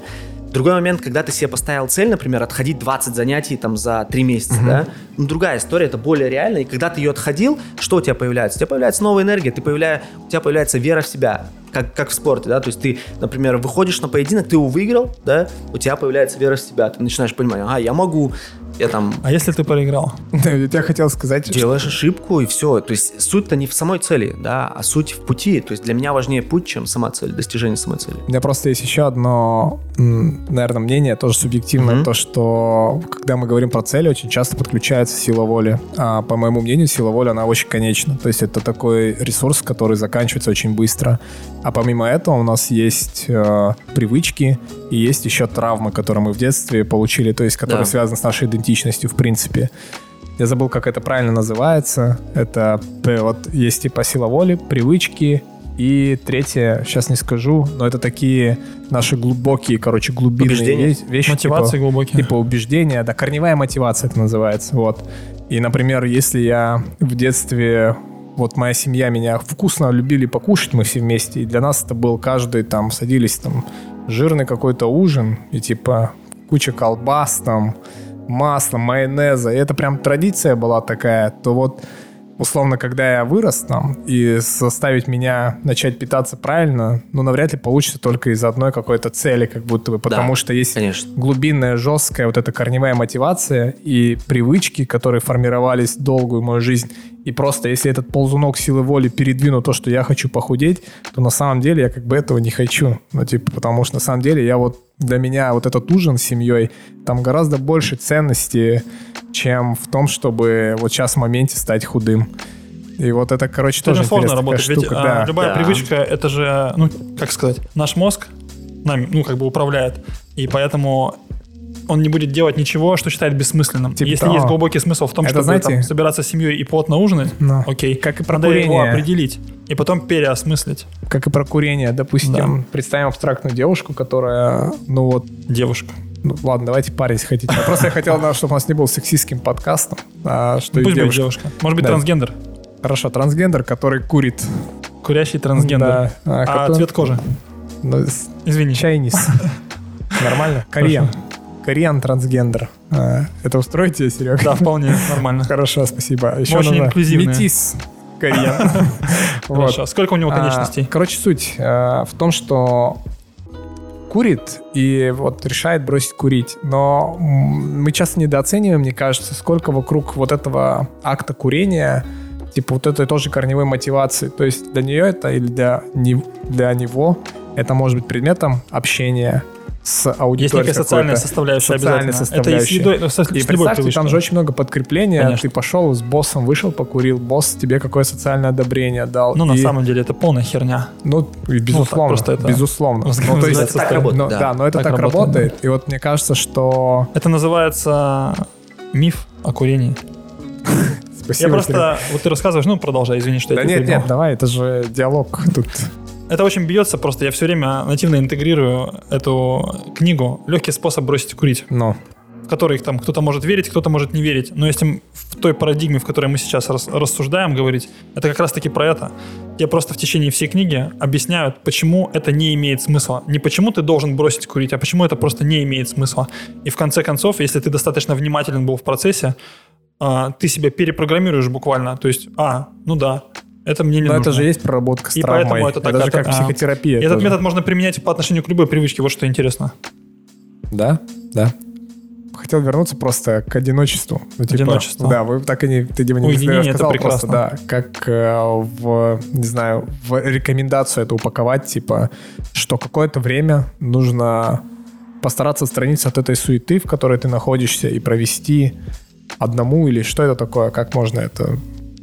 Другой момент, когда ты себе поставил цель, например, отходить двадцать занятий там за три месяца, uh-huh. да, ну, другая история, это более реально, и когда ты ее отходил, что у тебя появляется? У тебя появляется новая энергия, ты появля... у тебя появляется вера в себя, как, как в спорте, да, то есть ты, например, выходишь на поединок, ты его выиграл, да, у тебя появляется вера в себя, ты начинаешь понимать, ага, я могу, я там... А если ты проиграл? Я хотел сказать... Делаешь что... ошибку, и все, то есть суть-то не в самой цели, да, а суть в пути, то есть для меня важнее путь, чем сама цель, достижение самой цели. У меня просто есть еще одно, наверное, мнение, тоже субъективное, mm-hmm. то, что когда мы говорим про цели, очень часто подключается сила воли. А, по моему мнению, сила воли, она очень конечна. То есть это такой ресурс, который заканчивается очень быстро. А помимо этого у нас есть э, привычки и есть еще травмы, которые мы в детстве получили, то есть которые да. связаны с нашей идентичностью, в принципе. Я забыл, как это правильно называется. Это вот есть типа сила воли, привычки. И третье, сейчас не скажу, но это такие наши глубокие, короче, глубинные вещи. вещи мотивации типа, глубокие. Типа убеждения, да, корневая мотивация это называется, вот. И, например, если я в детстве, вот моя семья меня вкусно любили покушать, мы все вместе, и для нас это был каждый, там, садились, там, жирный какой-то ужин, и типа куча колбас, там, масла, майонеза, и это прям традиция была такая, то вот условно, когда я вырос там, и заставить меня начать питаться правильно, ну, навряд ли получится только из одной какой-то цели, как будто бы, потому да, что есть конечно. глубинная, жесткая вот эта корневая мотивация и привычки, которые формировались долгую мою жизнь. И просто если этот ползунок силы воли передвину то, что я хочу похудеть, то на самом деле я как бы этого не хочу. Ну, типа, потому что на самом деле я вот, для меня вот этот ужин с семьей, там гораздо больше ценности, чем в том, чтобы вот сейчас в моменте стать худым. И вот это, короче, это тоже сложно работать. штука. Ведь да. а, любая да. привычка, это же, ну, как сказать, наш мозг нами, ну, как бы управляет. И поэтому он не будет делать ничего, что считает бессмысленным. Типа Если того. Есть глубокий смысл в том, это, чтобы знаете, там, собираться с семьей и плотно ужинать, no. окей, как и про надо курение. Его определить и потом переосмыслить. Как и про курение, допустим. Да. Представим абстрактную девушку, которая, ну вот... Девушка. Ну ладно, давайте парень, если хотите. Просто я хотел, чтобы у нас не был сексистским подкастом. А что Пусть девушка. будет девушка. Может быть, да. трансгендер. Хорошо, трансгендер, который курит. Курящий трансгендер. Да. А, а который... цвет кожи? Ну, извини. Чайнис. Нормально? Кореян. Кореян трансгендер. Это устроит тебя, Серега? Да, вполне нормально. Хорошо, спасибо. Еще очень инклюзивный. Метис. Кореян. Хорошо. Сколько у него конечностей? Короче, суть в том, что курит и вот решает бросить курить. Но мы часто недооцениваем, мне кажется, сколько вокруг вот этого акта курения, типа вот этой тоже корневой мотивации. То есть для нее это или для, не, для него это может быть предметом общения с аудиторией. Есть некая социальная составляющая социальная обязательно. Составляющая. Это и с едой, ну, с, и с представьте, там же очень много подкрепления. Конечно. Ты пошел с боссом, вышел, покурил. Босс тебе какое социальное одобрение дал. Ну, и... на самом деле, это полная херня. Ну, безусловно. Ну, так это... Безусловно. Ну, то есть это так работает. Но, да. да, но это так, так работает. работает. И вот мне кажется, что... Это называется миф о курении. Спасибо. Я просто... Вот ты рассказываешь, ну, продолжай, извини, что да я тебе нет, нет, давай, это же диалог тут... Это очень бьется, просто я все время нативно интегрирую эту книгу «Легкий способ бросить курить», Но. в которой там кто-то может верить, кто-то может не верить. Но если в той парадигме, в которой мы сейчас рас- рассуждаем, говорить, это как раз-таки про это. Я просто в течение всей книги объясняю, почему это не имеет смысла. Не почему ты должен бросить курить, а почему это просто не имеет смысла. И в конце концов, если ты достаточно внимателен был в процессе, ты себя перепрограммируешь буквально. То есть, а, ну да, это мне не Но нужно. это же есть проработка с и травмой. Поэтому это, так, это же это, как психотерапия. И этот тоже. метод можно применять по отношению к любой привычке. Вот что интересно. Да, да. Хотел вернуться просто к одиночеству. Ну, типа, Одиночество. Да, вы так и не... Ты, Дима, не Уединение, сказал это просто, да, как э, в, не знаю, в рекомендацию это упаковать, типа, что какое-то время нужно постараться отстраниться от этой суеты, в которой ты находишься, и провести одному, или что это такое, как можно это...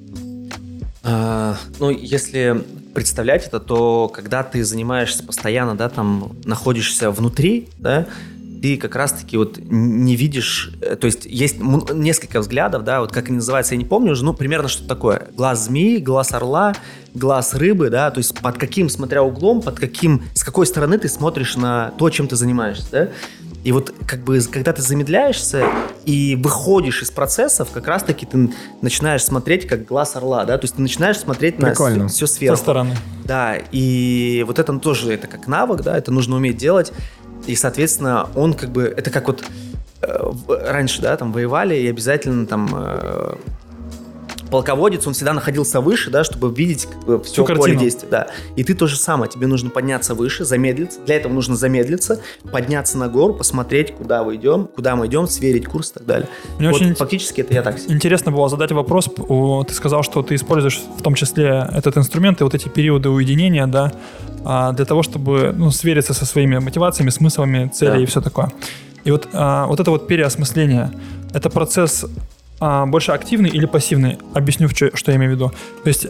А, ну, если представлять это, то когда ты занимаешься постоянно, да, там, находишься внутри, да, ты как раз-таки вот не видишь, то есть есть несколько взглядов, да, вот как они называются, я не помню уже, ну, примерно что такое. Глаз змеи, глаз орла, глаз рыбы, да, то есть под каким, смотря углом, под каким, с какой стороны ты смотришь на то, чем ты занимаешься, да. И вот как бы, когда ты замедляешься и выходишь из процессов, как раз-таки ты начинаешь смотреть как глаз орла, да, то есть ты начинаешь смотреть Прикольно. на все, все сверху. Со стороны. Да, и вот это тоже, это как навык, да, это нужно уметь делать. и, соответственно, он как бы, это как вот э, раньше, да, там воевали, и обязательно там э, полководец, он всегда находился выше, да, чтобы видеть как бы, все поле действия. Да. И ты то же самое, тебе нужно подняться выше, замедлиться, для этого нужно замедлиться, подняться на гору, посмотреть, куда мы идем, куда мы идем, сверить курс и так далее. Мне вот очень фактически это я так себе. Интересно было задать вопрос, ты сказал, что ты используешь в том числе этот инструмент и вот эти периоды уединения, да, для того, чтобы ну, свериться со своими мотивациями, смыслами, целями да. и все такое. И вот, вот это вот переосмысление, это процесс больше активный или пассивный? Объясню, что, что я имею в виду. То есть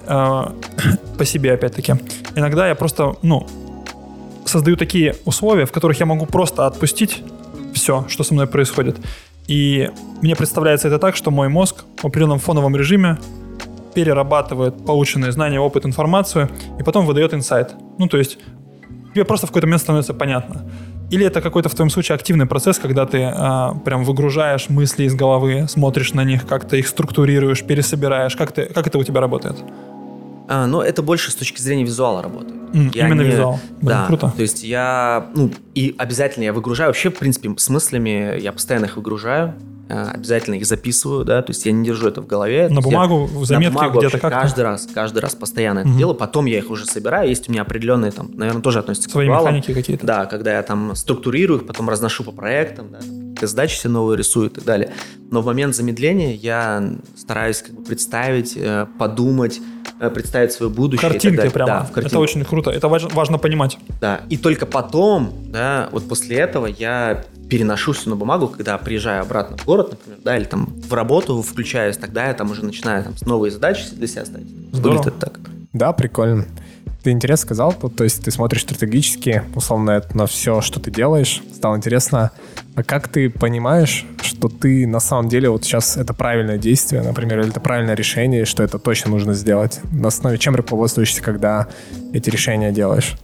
по себе опять-таки. Иногда я просто, ну, создаю такие условия, в которых я могу просто отпустить все, что со мной происходит. И мне представляется это так, что мой мозг в определенном фоновом режиме перерабатывает полученные знания, опыт, информацию и потом выдает инсайт. Ну, то есть тебе просто в какой-то момент становится понятно. Или это какой-то в твоем случае активный процесс, когда ты а, прям выгружаешь мысли из головы, смотришь на них, как-то их структурируешь, пересобираешь. Как, ты, как это у тебя работает? А, ну, это больше с точки зрения визуала работает. Mm, я именно не... визуал. Блин, да, круто. То есть я, ну, и обязательно я выгружаю. Вообще, в принципе, с мыслями я постоянно их выгружаю. Обязательно их записываю, да, то есть я не держу это в голове. На бумагу, в заметке где-то как-то? Каждый раз, каждый раз постоянно mm-hmm. это делаю, потом я их уже собираю, есть у меня определенные, там, наверное, тоже относятся Свои к визуалам. Свои механики какие-то? Да, когда я там структурирую их, потом разношу по проектам, да, задачи все новые рисую и так далее. Но в момент замедления я стараюсь как бы представить, подумать, представить свое будущее. Картинки прямо. Да, в картинке. Это очень круто, это важно, важно понимать. Да, и только потом, да, вот после этого я переношу все на бумагу, когда приезжаю обратно в город, например, да, или там в работу включаюсь, тогда я там уже начинаю там, новые задачи для себя ставить. Выглядит это так. Да, прикольно. Ты интересно сказал, то есть ты смотришь стратегически, условно, на все, что ты делаешь. Стало интересно, а как ты понимаешь, что ты на самом деле вот сейчас это правильное действие, например, или это правильное решение, что это точно нужно сделать? На основе чем руководствуешься, когда эти решения делаешь?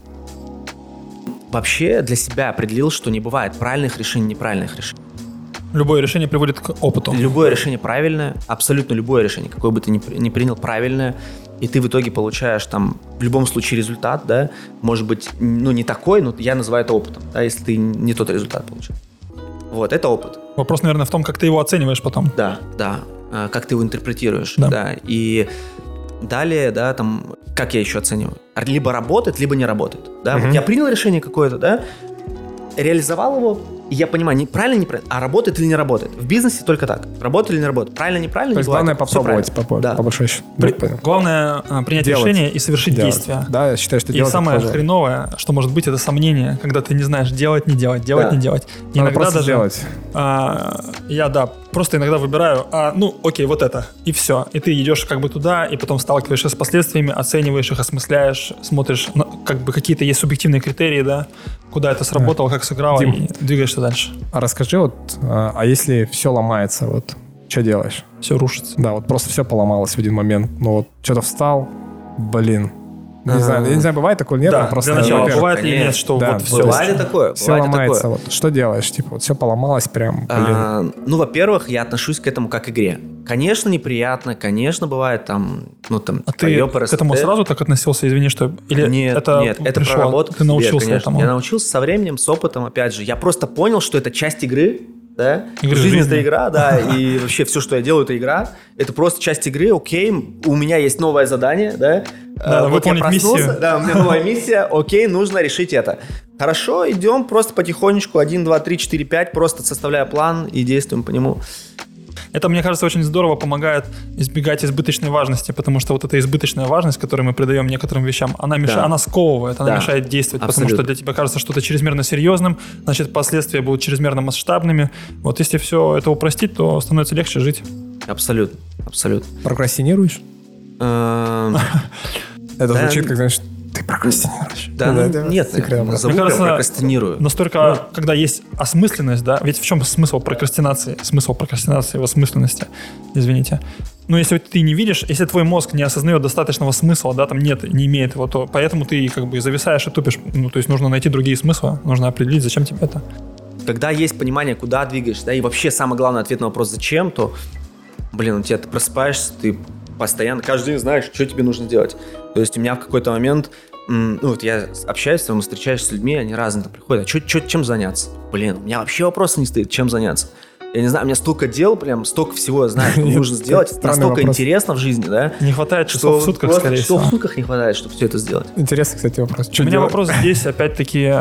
Вообще для себя определил, что не бывает правильных решений, неправильных решений. Любое решение приводит к опыту. Любое решение правильное, абсолютно любое решение, какое бы ты ни, ни принял, правильное, и ты в итоге получаешь там в любом случае результат, да, может быть, ну не такой, но я называю это опытом, да, если ты не тот результат получил. Вот, это опыт. Вопрос, наверное, в том, как ты его оцениваешь потом. Да, да, как ты его интерпретируешь, да, да, и далее, да, там, как я еще оцениваю? Либо работает, либо не работает, да, mm-hmm. вот я принял решение какое-то, да, реализовал его, и я понимаю, не правильно, неправильно, а работает или не работает. В бизнесе только так. Работает или не работает. Правильно, неправильно, то есть не главное попробовать, по, да. по большой счету. При... Главное а, принять делать. решение и совершить делать. действие. Да, я считаю, что и делать. И самое хреновое, что может быть, это сомнение, когда ты не знаешь, делать, не делать, делать, да. не делать. И Надо иногда даже делать. А, я, да, просто иногда выбираю, а, ну, окей, вот это, и все. И ты идешь как бы туда, и потом сталкиваешься с последствиями, оцениваешь их, осмысляешь, смотришь, ну, как бы какие-то есть субъективные критерии, да, куда это сработало, как сыграло, Дим, и двигаешься дальше. А расскажи, вот, а если все ломается, вот, что делаешь? Все рушится. Да, вот просто все поломалось в один момент. Ну вот, что-то встал, блин. Не А-а-а. знаю, я не знаю, бывает такое, нет? Да, просто, для начала, во-первых, бывает или нет, что да, вот все. Бывает ли такое? Все Бывает ломается, такое. вот, что делаешь? Типа, вот все поломалось прям, блин. А, ну, во-первых, я отношусь к этому как к игре. Конечно, неприятно, конечно, бывает там, ну, там, а ты к этому сразу так относился, извини, что... Или нет, это нет, это пришло, проработка. Ты научился себе, этому? Я научился со временем, с опытом, опять же. Я просто понял, что это часть игры, да? Игры Жизнь жизни. это игра, да, и вообще все, что я делаю, это игра. Это просто часть игры, окей, у меня есть новое задание, да? Да, вот я проснулся, миссию. Да, у меня новая миссия, окей, нужно решить это. Хорошо, идем просто потихонечку, один, два, три, четыре, пять, просто составляя план и действуем по нему. Это, мне кажется, очень здорово помогает избегать избыточной важности, потому что вот эта избыточная важность, которую мы придаем некоторым вещам, она, меш... да. она сковывает, она да. мешает действовать, Абсолютно. потому что для тебя кажется что-то чрезмерно серьезным, значит, последствия будут чрезмерно масштабными. Вот если все это упростить, то становится легче жить. Абсолютно, абсолютно. Прокрастинируешь? Эм, Это да. звучит, как, знаешь, ты прокрастинируешь. Да, да, ну, да, нет, секрет. назову, Мне кажется, я прокрастинирую. Настолько, ну, когда есть осмысленность, да, ведь в чем смысл прокрастинации? Смысл прокрастинации в осмысленности, извините. Но если ты не видишь, если твой мозг не осознает достаточного смысла, да, там нет, не имеет его, то поэтому ты как бы зависаешь и тупишь. Ну, то есть нужно найти другие смыслы, нужно определить, зачем тебе это. Когда есть понимание, куда двигаешься, да, и вообще самый главный ответ на вопрос «зачем?», то, блин, у тебя ты просыпаешься, ты постоянно, каждый день знаешь, что тебе нужно делать. То есть у меня в какой-то момент, ну вот я общаюсь с тобой, встречаюсь с людьми, они разные там приходят, а чё, чё, чем заняться? Блин, у меня вообще вопроса не стоит, чем заняться. Я не знаю, у меня столько дел, прям столько всего, я знаю, что нужно сделать, настолько интересно в жизни, да? Не хватает часов в сутках, скорее всего. Часов в сутках не хватает, чтобы все это сделать. Интересный, кстати, вопрос. У меня вопрос здесь, опять-таки,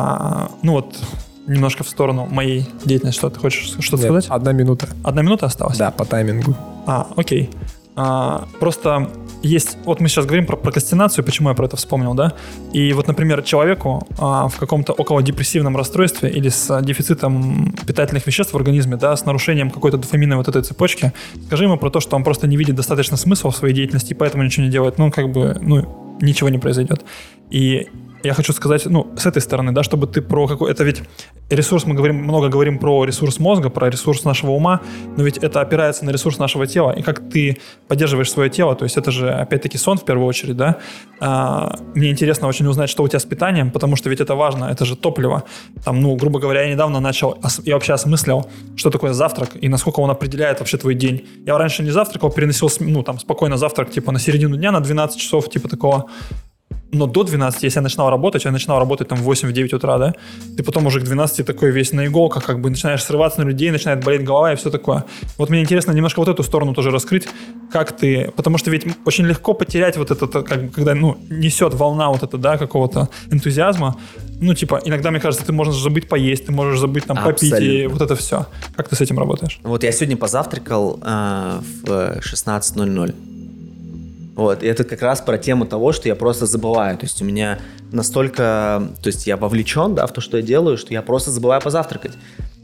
ну вот, немножко в сторону моей деятельности. Что, ты хочешь что-то сказать? Одна минута. Одна минута осталась? Да, по таймингу. А, окей. А, просто есть... Вот мы сейчас говорим про прокрастинацию, почему я про это вспомнил, да? И вот, например, человеку а, в каком-то околодепрессивном расстройстве или с дефицитом питательных веществ в организме, да, с нарушением какой-то дофаминовой вот этой цепочки, скажи ему про то, что он просто не видит достаточно смысла в своей деятельности, и поэтому ничего не делает. Ну, как бы, ну, ничего не произойдет. И я хочу сказать, ну, с этой стороны, да, чтобы ты про какой... Это ведь ресурс, мы говорим, много говорим про ресурс мозга, про ресурс нашего ума, но ведь это опирается на ресурс нашего тела. И как ты поддерживаешь свое тело, то есть это же, опять-таки, сон в первую очередь, да. А, мне интересно очень узнать, что у тебя с питанием, потому что ведь это важно, это же топливо. Там, ну, грубо говоря, я недавно начал, я вообще осмыслил, что такое завтрак и насколько он определяет вообще твой день. Я раньше не завтракал, переносил, ну, там, спокойно завтрак, типа, на середину дня, на двенадцать часов, типа, такого. Но до двенадцати, если я начинал работать, я начинал работать там в восемь-девять утра, да, ты потом уже к двенадцати такой весь на иголках, как бы начинаешь срываться на людей, начинает болеть голова и все такое. Вот мне интересно немножко вот эту сторону тоже раскрыть, как ты, потому что ведь очень легко потерять вот это, как бы, когда, ну, несет волна вот это, да, какого-то энтузиазма, ну, типа, иногда, мне кажется, ты можешь забыть поесть, ты можешь забыть там попить и вот это все. Как ты с этим работаешь? Вот я сегодня позавтракал э, в шестнадцать ноль ноль. Вот, и это как раз про тему того, что я просто забываю. То есть у меня настолько... То есть я вовлечен, да, в то, что я делаю, что я просто забываю позавтракать.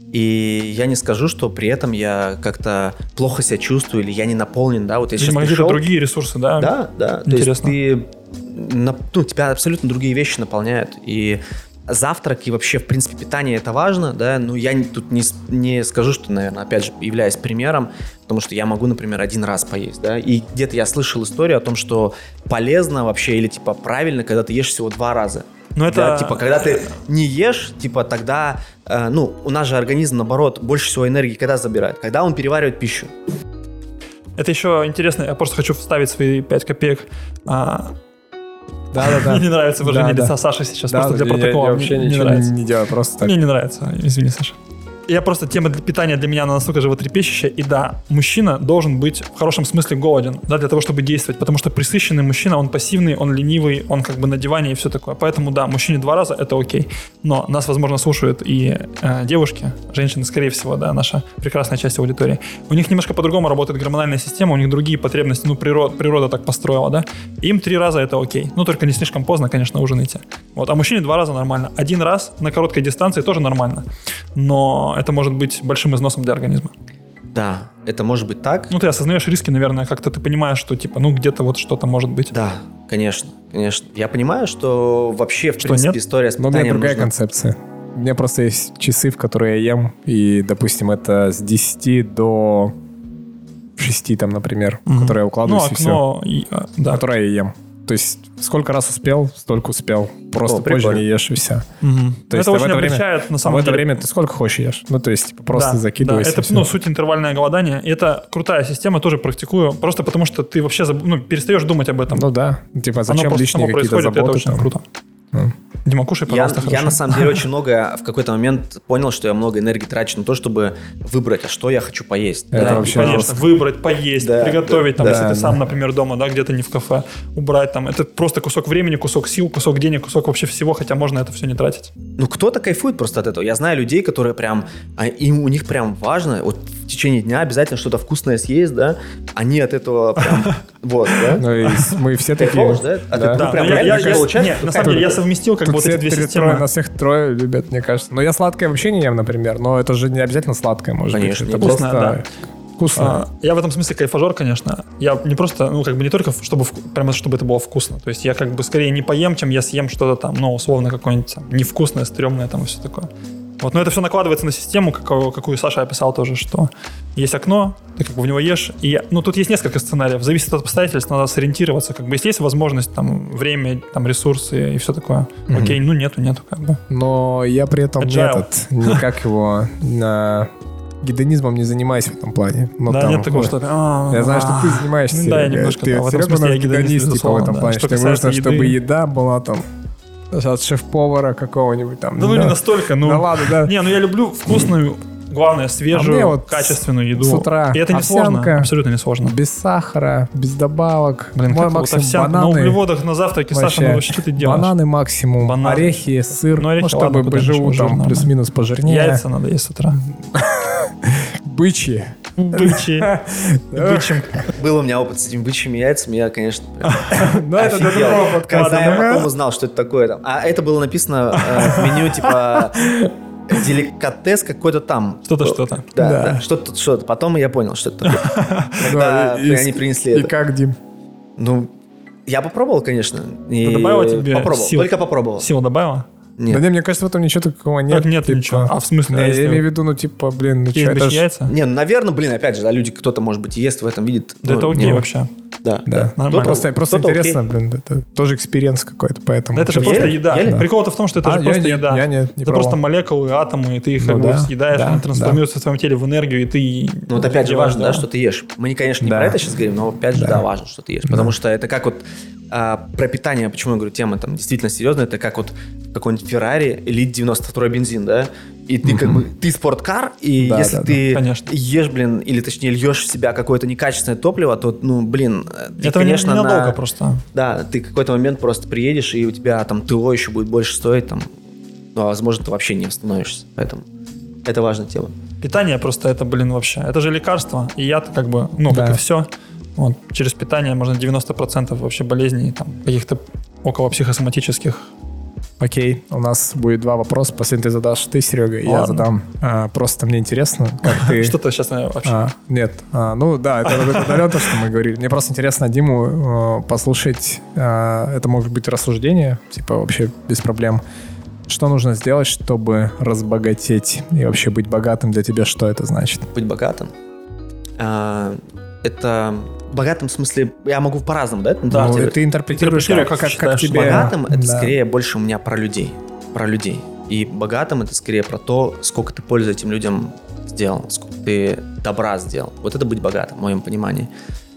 И я не скажу, что при этом я как-то плохо себя чувствую или я не наполнен, да. Вот я сейчас пришел... какие-то другие ресурсы, да? Да, да. Интересно. То есть ты... Ну, тебя абсолютно другие вещи наполняют. И завтрак и вообще, в принципе, питание — это важно, да, но я тут не, не скажу, что, наверное, опять же, являюсь примером, потому что я могу, например, один раз поесть, да, и где-то я слышал историю о том, что полезно вообще или, типа, правильно, когда ты ешь всего два раза. Но это... Да, типа, когда ты не ешь, типа, тогда, э, ну, у нас же организм, наоборот, больше всего энергии когда забирает? Когда он переваривает пищу. Это еще интересно, я просто хочу вставить свои пять копеек. А... Да, да, да. Мне не нравится выражение да, лица да. Саши сейчас, да, просто да, для протокола. Я, я вообще мне ничего не, нравится. не делаю, просто так. Мне не нравится, извини, Саша. Я просто, тема для питания для меня она настолько животрепещущая, и да, мужчина должен быть в хорошем смысле голоден, да, для того, чтобы действовать, потому что пресыщенный мужчина, он пассивный, он ленивый, он как бы на диване и все такое, поэтому да, мужчине два раза это окей, но нас, возможно, слушают и э, девушки, женщины, скорее всего, да, наша прекрасная часть аудитории, у них немножко по-другому работает гормональная система, у них другие потребности, ну, природа, природа так построила, да, им три раза это окей, ну, только не слишком поздно, конечно, ужинайте, вот, а мужчине два раза нормально, один раз на короткой дистанции тоже нормально, но это может быть большим износом для организма. Да, это может быть так. Ну, ты осознаешь риски, наверное, как-то ты понимаешь, что, типа, ну, где-то вот что-то может быть. Да, конечно, конечно. Я понимаю, что вообще, в что принципе, нет? история с Но питанием у меня другая нужна. концепция. У меня просто есть часы, в которые я ем, и, допустим, это с десяти до шести, там, например, Угу. в которые я укладываюсь, ну, и все. окно, и, а, да. Которые я ем. То есть сколько раз успел, столько успел. Просто О, позже прикольно. не ешь, и все. Угу. То есть это в очень это время- облегчает, на А самом в это деле. время ты сколько хочешь ешь? Ну, то есть типа, просто Да, закидывайся. да, это, и всё. ну, суть интервальное голодание. И это крутая система, тоже практикую. Просто потому что ты вообще заб- ну, перестаешь думать об этом. Ну да, типа Оно зачем просто лишние само какие-то происходит, и это заботы очень там? круто. Ну. Дима, кушай, Я, пожалуйста, я хорошо. на самом деле очень много в какой-то момент понял, что я много энергии трачу на то, чтобы выбрать, а что я хочу поесть. Это Да, вообще Конечно, жестко. выбрать, поесть, Да, приготовить, там, да, если ты да. сам, например, дома, да, где-то не в кафе, убрать там. Это просто кусок времени, кусок сил, кусок денег, кусок вообще всего, хотя можно это все не тратить. Ну, кто-то кайфует просто от этого. Я знаю людей, которые прям, а, им, у них прям важно, вот в течение дня обязательно что-то вкусное съесть, да, они от этого прям, вот, да. Ну, и с- мы все такие. Кайфуешь, да? А ты- Да. ты Да, прям но я- реально я- я- получаешь? Нет, на самом деле я совместил как бы Тут вот все эти две три- системы. трое, нас всех трое любят, мне кажется. Но я сладкое вообще не ем, например. Но это же не обязательно сладкое, может Конечно, быть. Это вкусное, просто вкусно. А, я в этом смысле кайфажор, конечно. Я не просто, ну, как бы не только, чтобы, вку- прямо чтобы это было вкусно. То есть я как бы скорее не поем, чем я съем что-то там, ну, условно, какое-нибудь там невкусное, стрёмное там и все такое. Вот, но это все накладывается на систему, какую, какую Саша описал тоже, что есть окно, ты как бы в него ешь, и, ну, тут есть несколько сценариев, зависит от обстоятельств, надо сориентироваться, как бы, если есть возможность, там, время, там, ресурсы и все такое, Мгм. окей, ну, нету, нету, как бы. Но я при этом не Agile. этот, никак его на... гедонизмом не занимайся в этом плане. Но да, там, нет такого, вот, что... Я знаю, что ты занимаешься. Ну, да, я немножко... Ты, да, в этом Серега, смысле я гедонист, гедонист, типа, в этом да. плане. Что Тебе нужно, касается чтобы еды... еда была там от шеф-повара какого-нибудь там. Да ну не настолько, ну... Да ладно, да. Не, ну я люблю вкусную, главное, свежую, а вот качественную еду. С утра И это не овсянка, сложно, абсолютно не сложно. Без сахара, без добавок. Блин, Мой как вот максимум овсянка, бананы. на углеводах, на завтраке, Саша, ну что ты делаешь? Бананы максимум, Бананы. орехи, сыр, Ну, орехи, ну, чтобы ладно, куда БЖУ ничего, там жирно, плюс-минус пожирнее. Яйца надо есть с утра. Бычьи. Бычьи. Бычьим. Был у меня опыт с этими бычьими яйцами, я, конечно, Ну, это для офигел. другого подкаста. Когда я потом узнал, что это такое там. А это было написано э, в меню, типа, деликатес какой-то там. Что-то, что-то. Да, Да. да, что-то, что-то. Потом я понял, что это такое. Да, Когда и- они принесли И это. как, Дим? Ну, я попробовал, конечно. и Ты добавила тебе Попробовал, сил? только попробовал. Сил добавила? Нет. Да не, мне кажется, в этом ничего такого нет. Как нет типа. ничего? А в смысле? Не, а я если имею в виду, ну, типа, блин, ну, есть что, это бычьи ж... яйца? Не, ну, наверное, блин, опять же, да, люди, кто-то, может быть, и ест в этом, видит. Да ну, это окей не- вообще. Да, Да, нормально. просто, просто кто-то интересно, окей. блин, это тоже экспириенс какой-то, поэтому... Да это же Ели? просто еда. Ели? Прикол-то в том, что это А, же я просто нет, еда. я нет, не это пробовал. просто молекулы, атомы, и ты их Ну как бы да, съедаешь, да, они трансформируются в твоем теле в энергию, и ты... Ну, вот опять же делаешь, важно, да, что ты ешь. Мы, конечно, не Да. про это сейчас говорим, но опять же, Да. да, важно, что ты ешь. Потому что это как вот а, про питание, почему я говорю, тема там действительно серьезная, это как вот какой-нибудь Ferrari Elite девяносто второй бензин, да? И ты как бы, ты спорткар, и Да, если да, да, ты конечно. ешь, блин, или точнее льешь в себя какое-то некачественное топливо, то, ну, блин, ты, Это конечно, не- ненадолго на- просто. Да, ты в какой-то момент просто приедешь, и у тебя там ТО еще будет больше стоить, там, ну, а возможно, ты вообще не восстановишься. Поэтому это важная тема. Питание просто это, блин, вообще. Это же лекарство. И я-то как бы, ну, Да. как и все. Вот, через питание можно девяносто процентов вообще болезней, там, каких-то около психосоматических. Окей, у нас будет два вопроса. Последний ты задашь ты, Серега, и я Ладно. задам. А, просто мне интересно, как ты... Что-то сейчас наверное, вообще. А, нет, А, ну да, это вот это то, что мы говорили. Мне просто интересно Диму э, послушать. э, это может быть рассуждение, типа вообще без проблем. Что нужно сделать, чтобы разбогатеть и вообще быть богатым для тебя? Что это значит? Быть богатым. А, это богатым в смысле, я могу по-разному, да? это Да, Ну, интерпретировать? ты интерпретируешь, интерпретируй, как, как как, считаешь, тебе... Богатым это Да. скорее больше у меня про людей. Про людей. И богатым это скорее про то, сколько ты пользы этим людям сделал, сколько ты добра сделал. Вот это быть богатым, в моем понимании.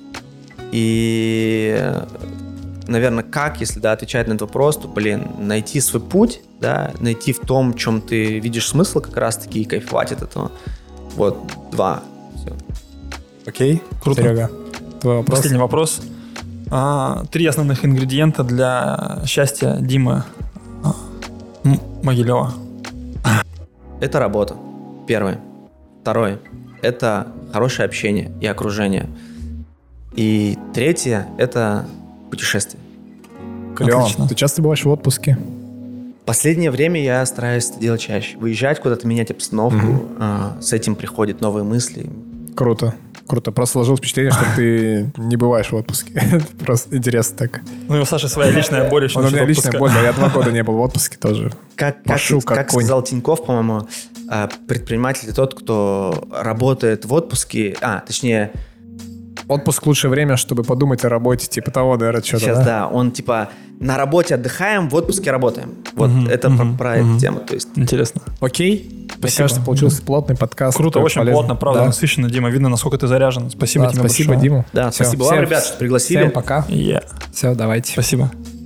И, наверное, как, если да, отвечать на этот вопрос, то, блин, найти свой путь, да, найти в том, в чем ты видишь смысл как раз-таки и кайфовать от этого. Вот, два. Все. Окей, Круто. Серега, твой вопрос. Последний вопрос. А, три основных ингредиента для счастья Димы а, М- Могилева. Это работа. Первое. Второе. Это хорошее общение и окружение. И третье – это путешествие. Клево. Отлично. Ты часто бываешь в отпуске? Последнее время я стараюсь это делать чаще. Выезжать куда-то, менять обстановку. А, с этим приходят новые мысли. Круто. Круто. Просто сложилось впечатление, что ты не бываешь в отпуске. Просто интересно так. Ну и у Саши своя личная боль еще У меня насчет личная отпуска. боль, да, я два года не был в отпуске тоже. Как, как, Пашу как как конь. сказал Тиньков, по-моему, а, предприниматель это тот, кто работает в отпуске. А, точнее, Отпуск — лучшее время, чтобы подумать о работе, типа того, наверное, что-то, сейчас, да? да, он типа на работе отдыхаем, в отпуске работаем. Вот Мгм, это мгм, про, про эту мгм. тему. То есть Интересно. Окей. Мне Спасибо. кажется, получился плотный подкаст. Круто, такой очень полезный. плотно, правда, Да. насыщенно, Дима. Видно, насколько ты заряжен. Спасибо Да, тебе спасибо, большое. Дима. Да, Всё, спасибо вам, всем- ребят, что пригласили. Всем пока. Yeah. Все, давайте. Спасибо.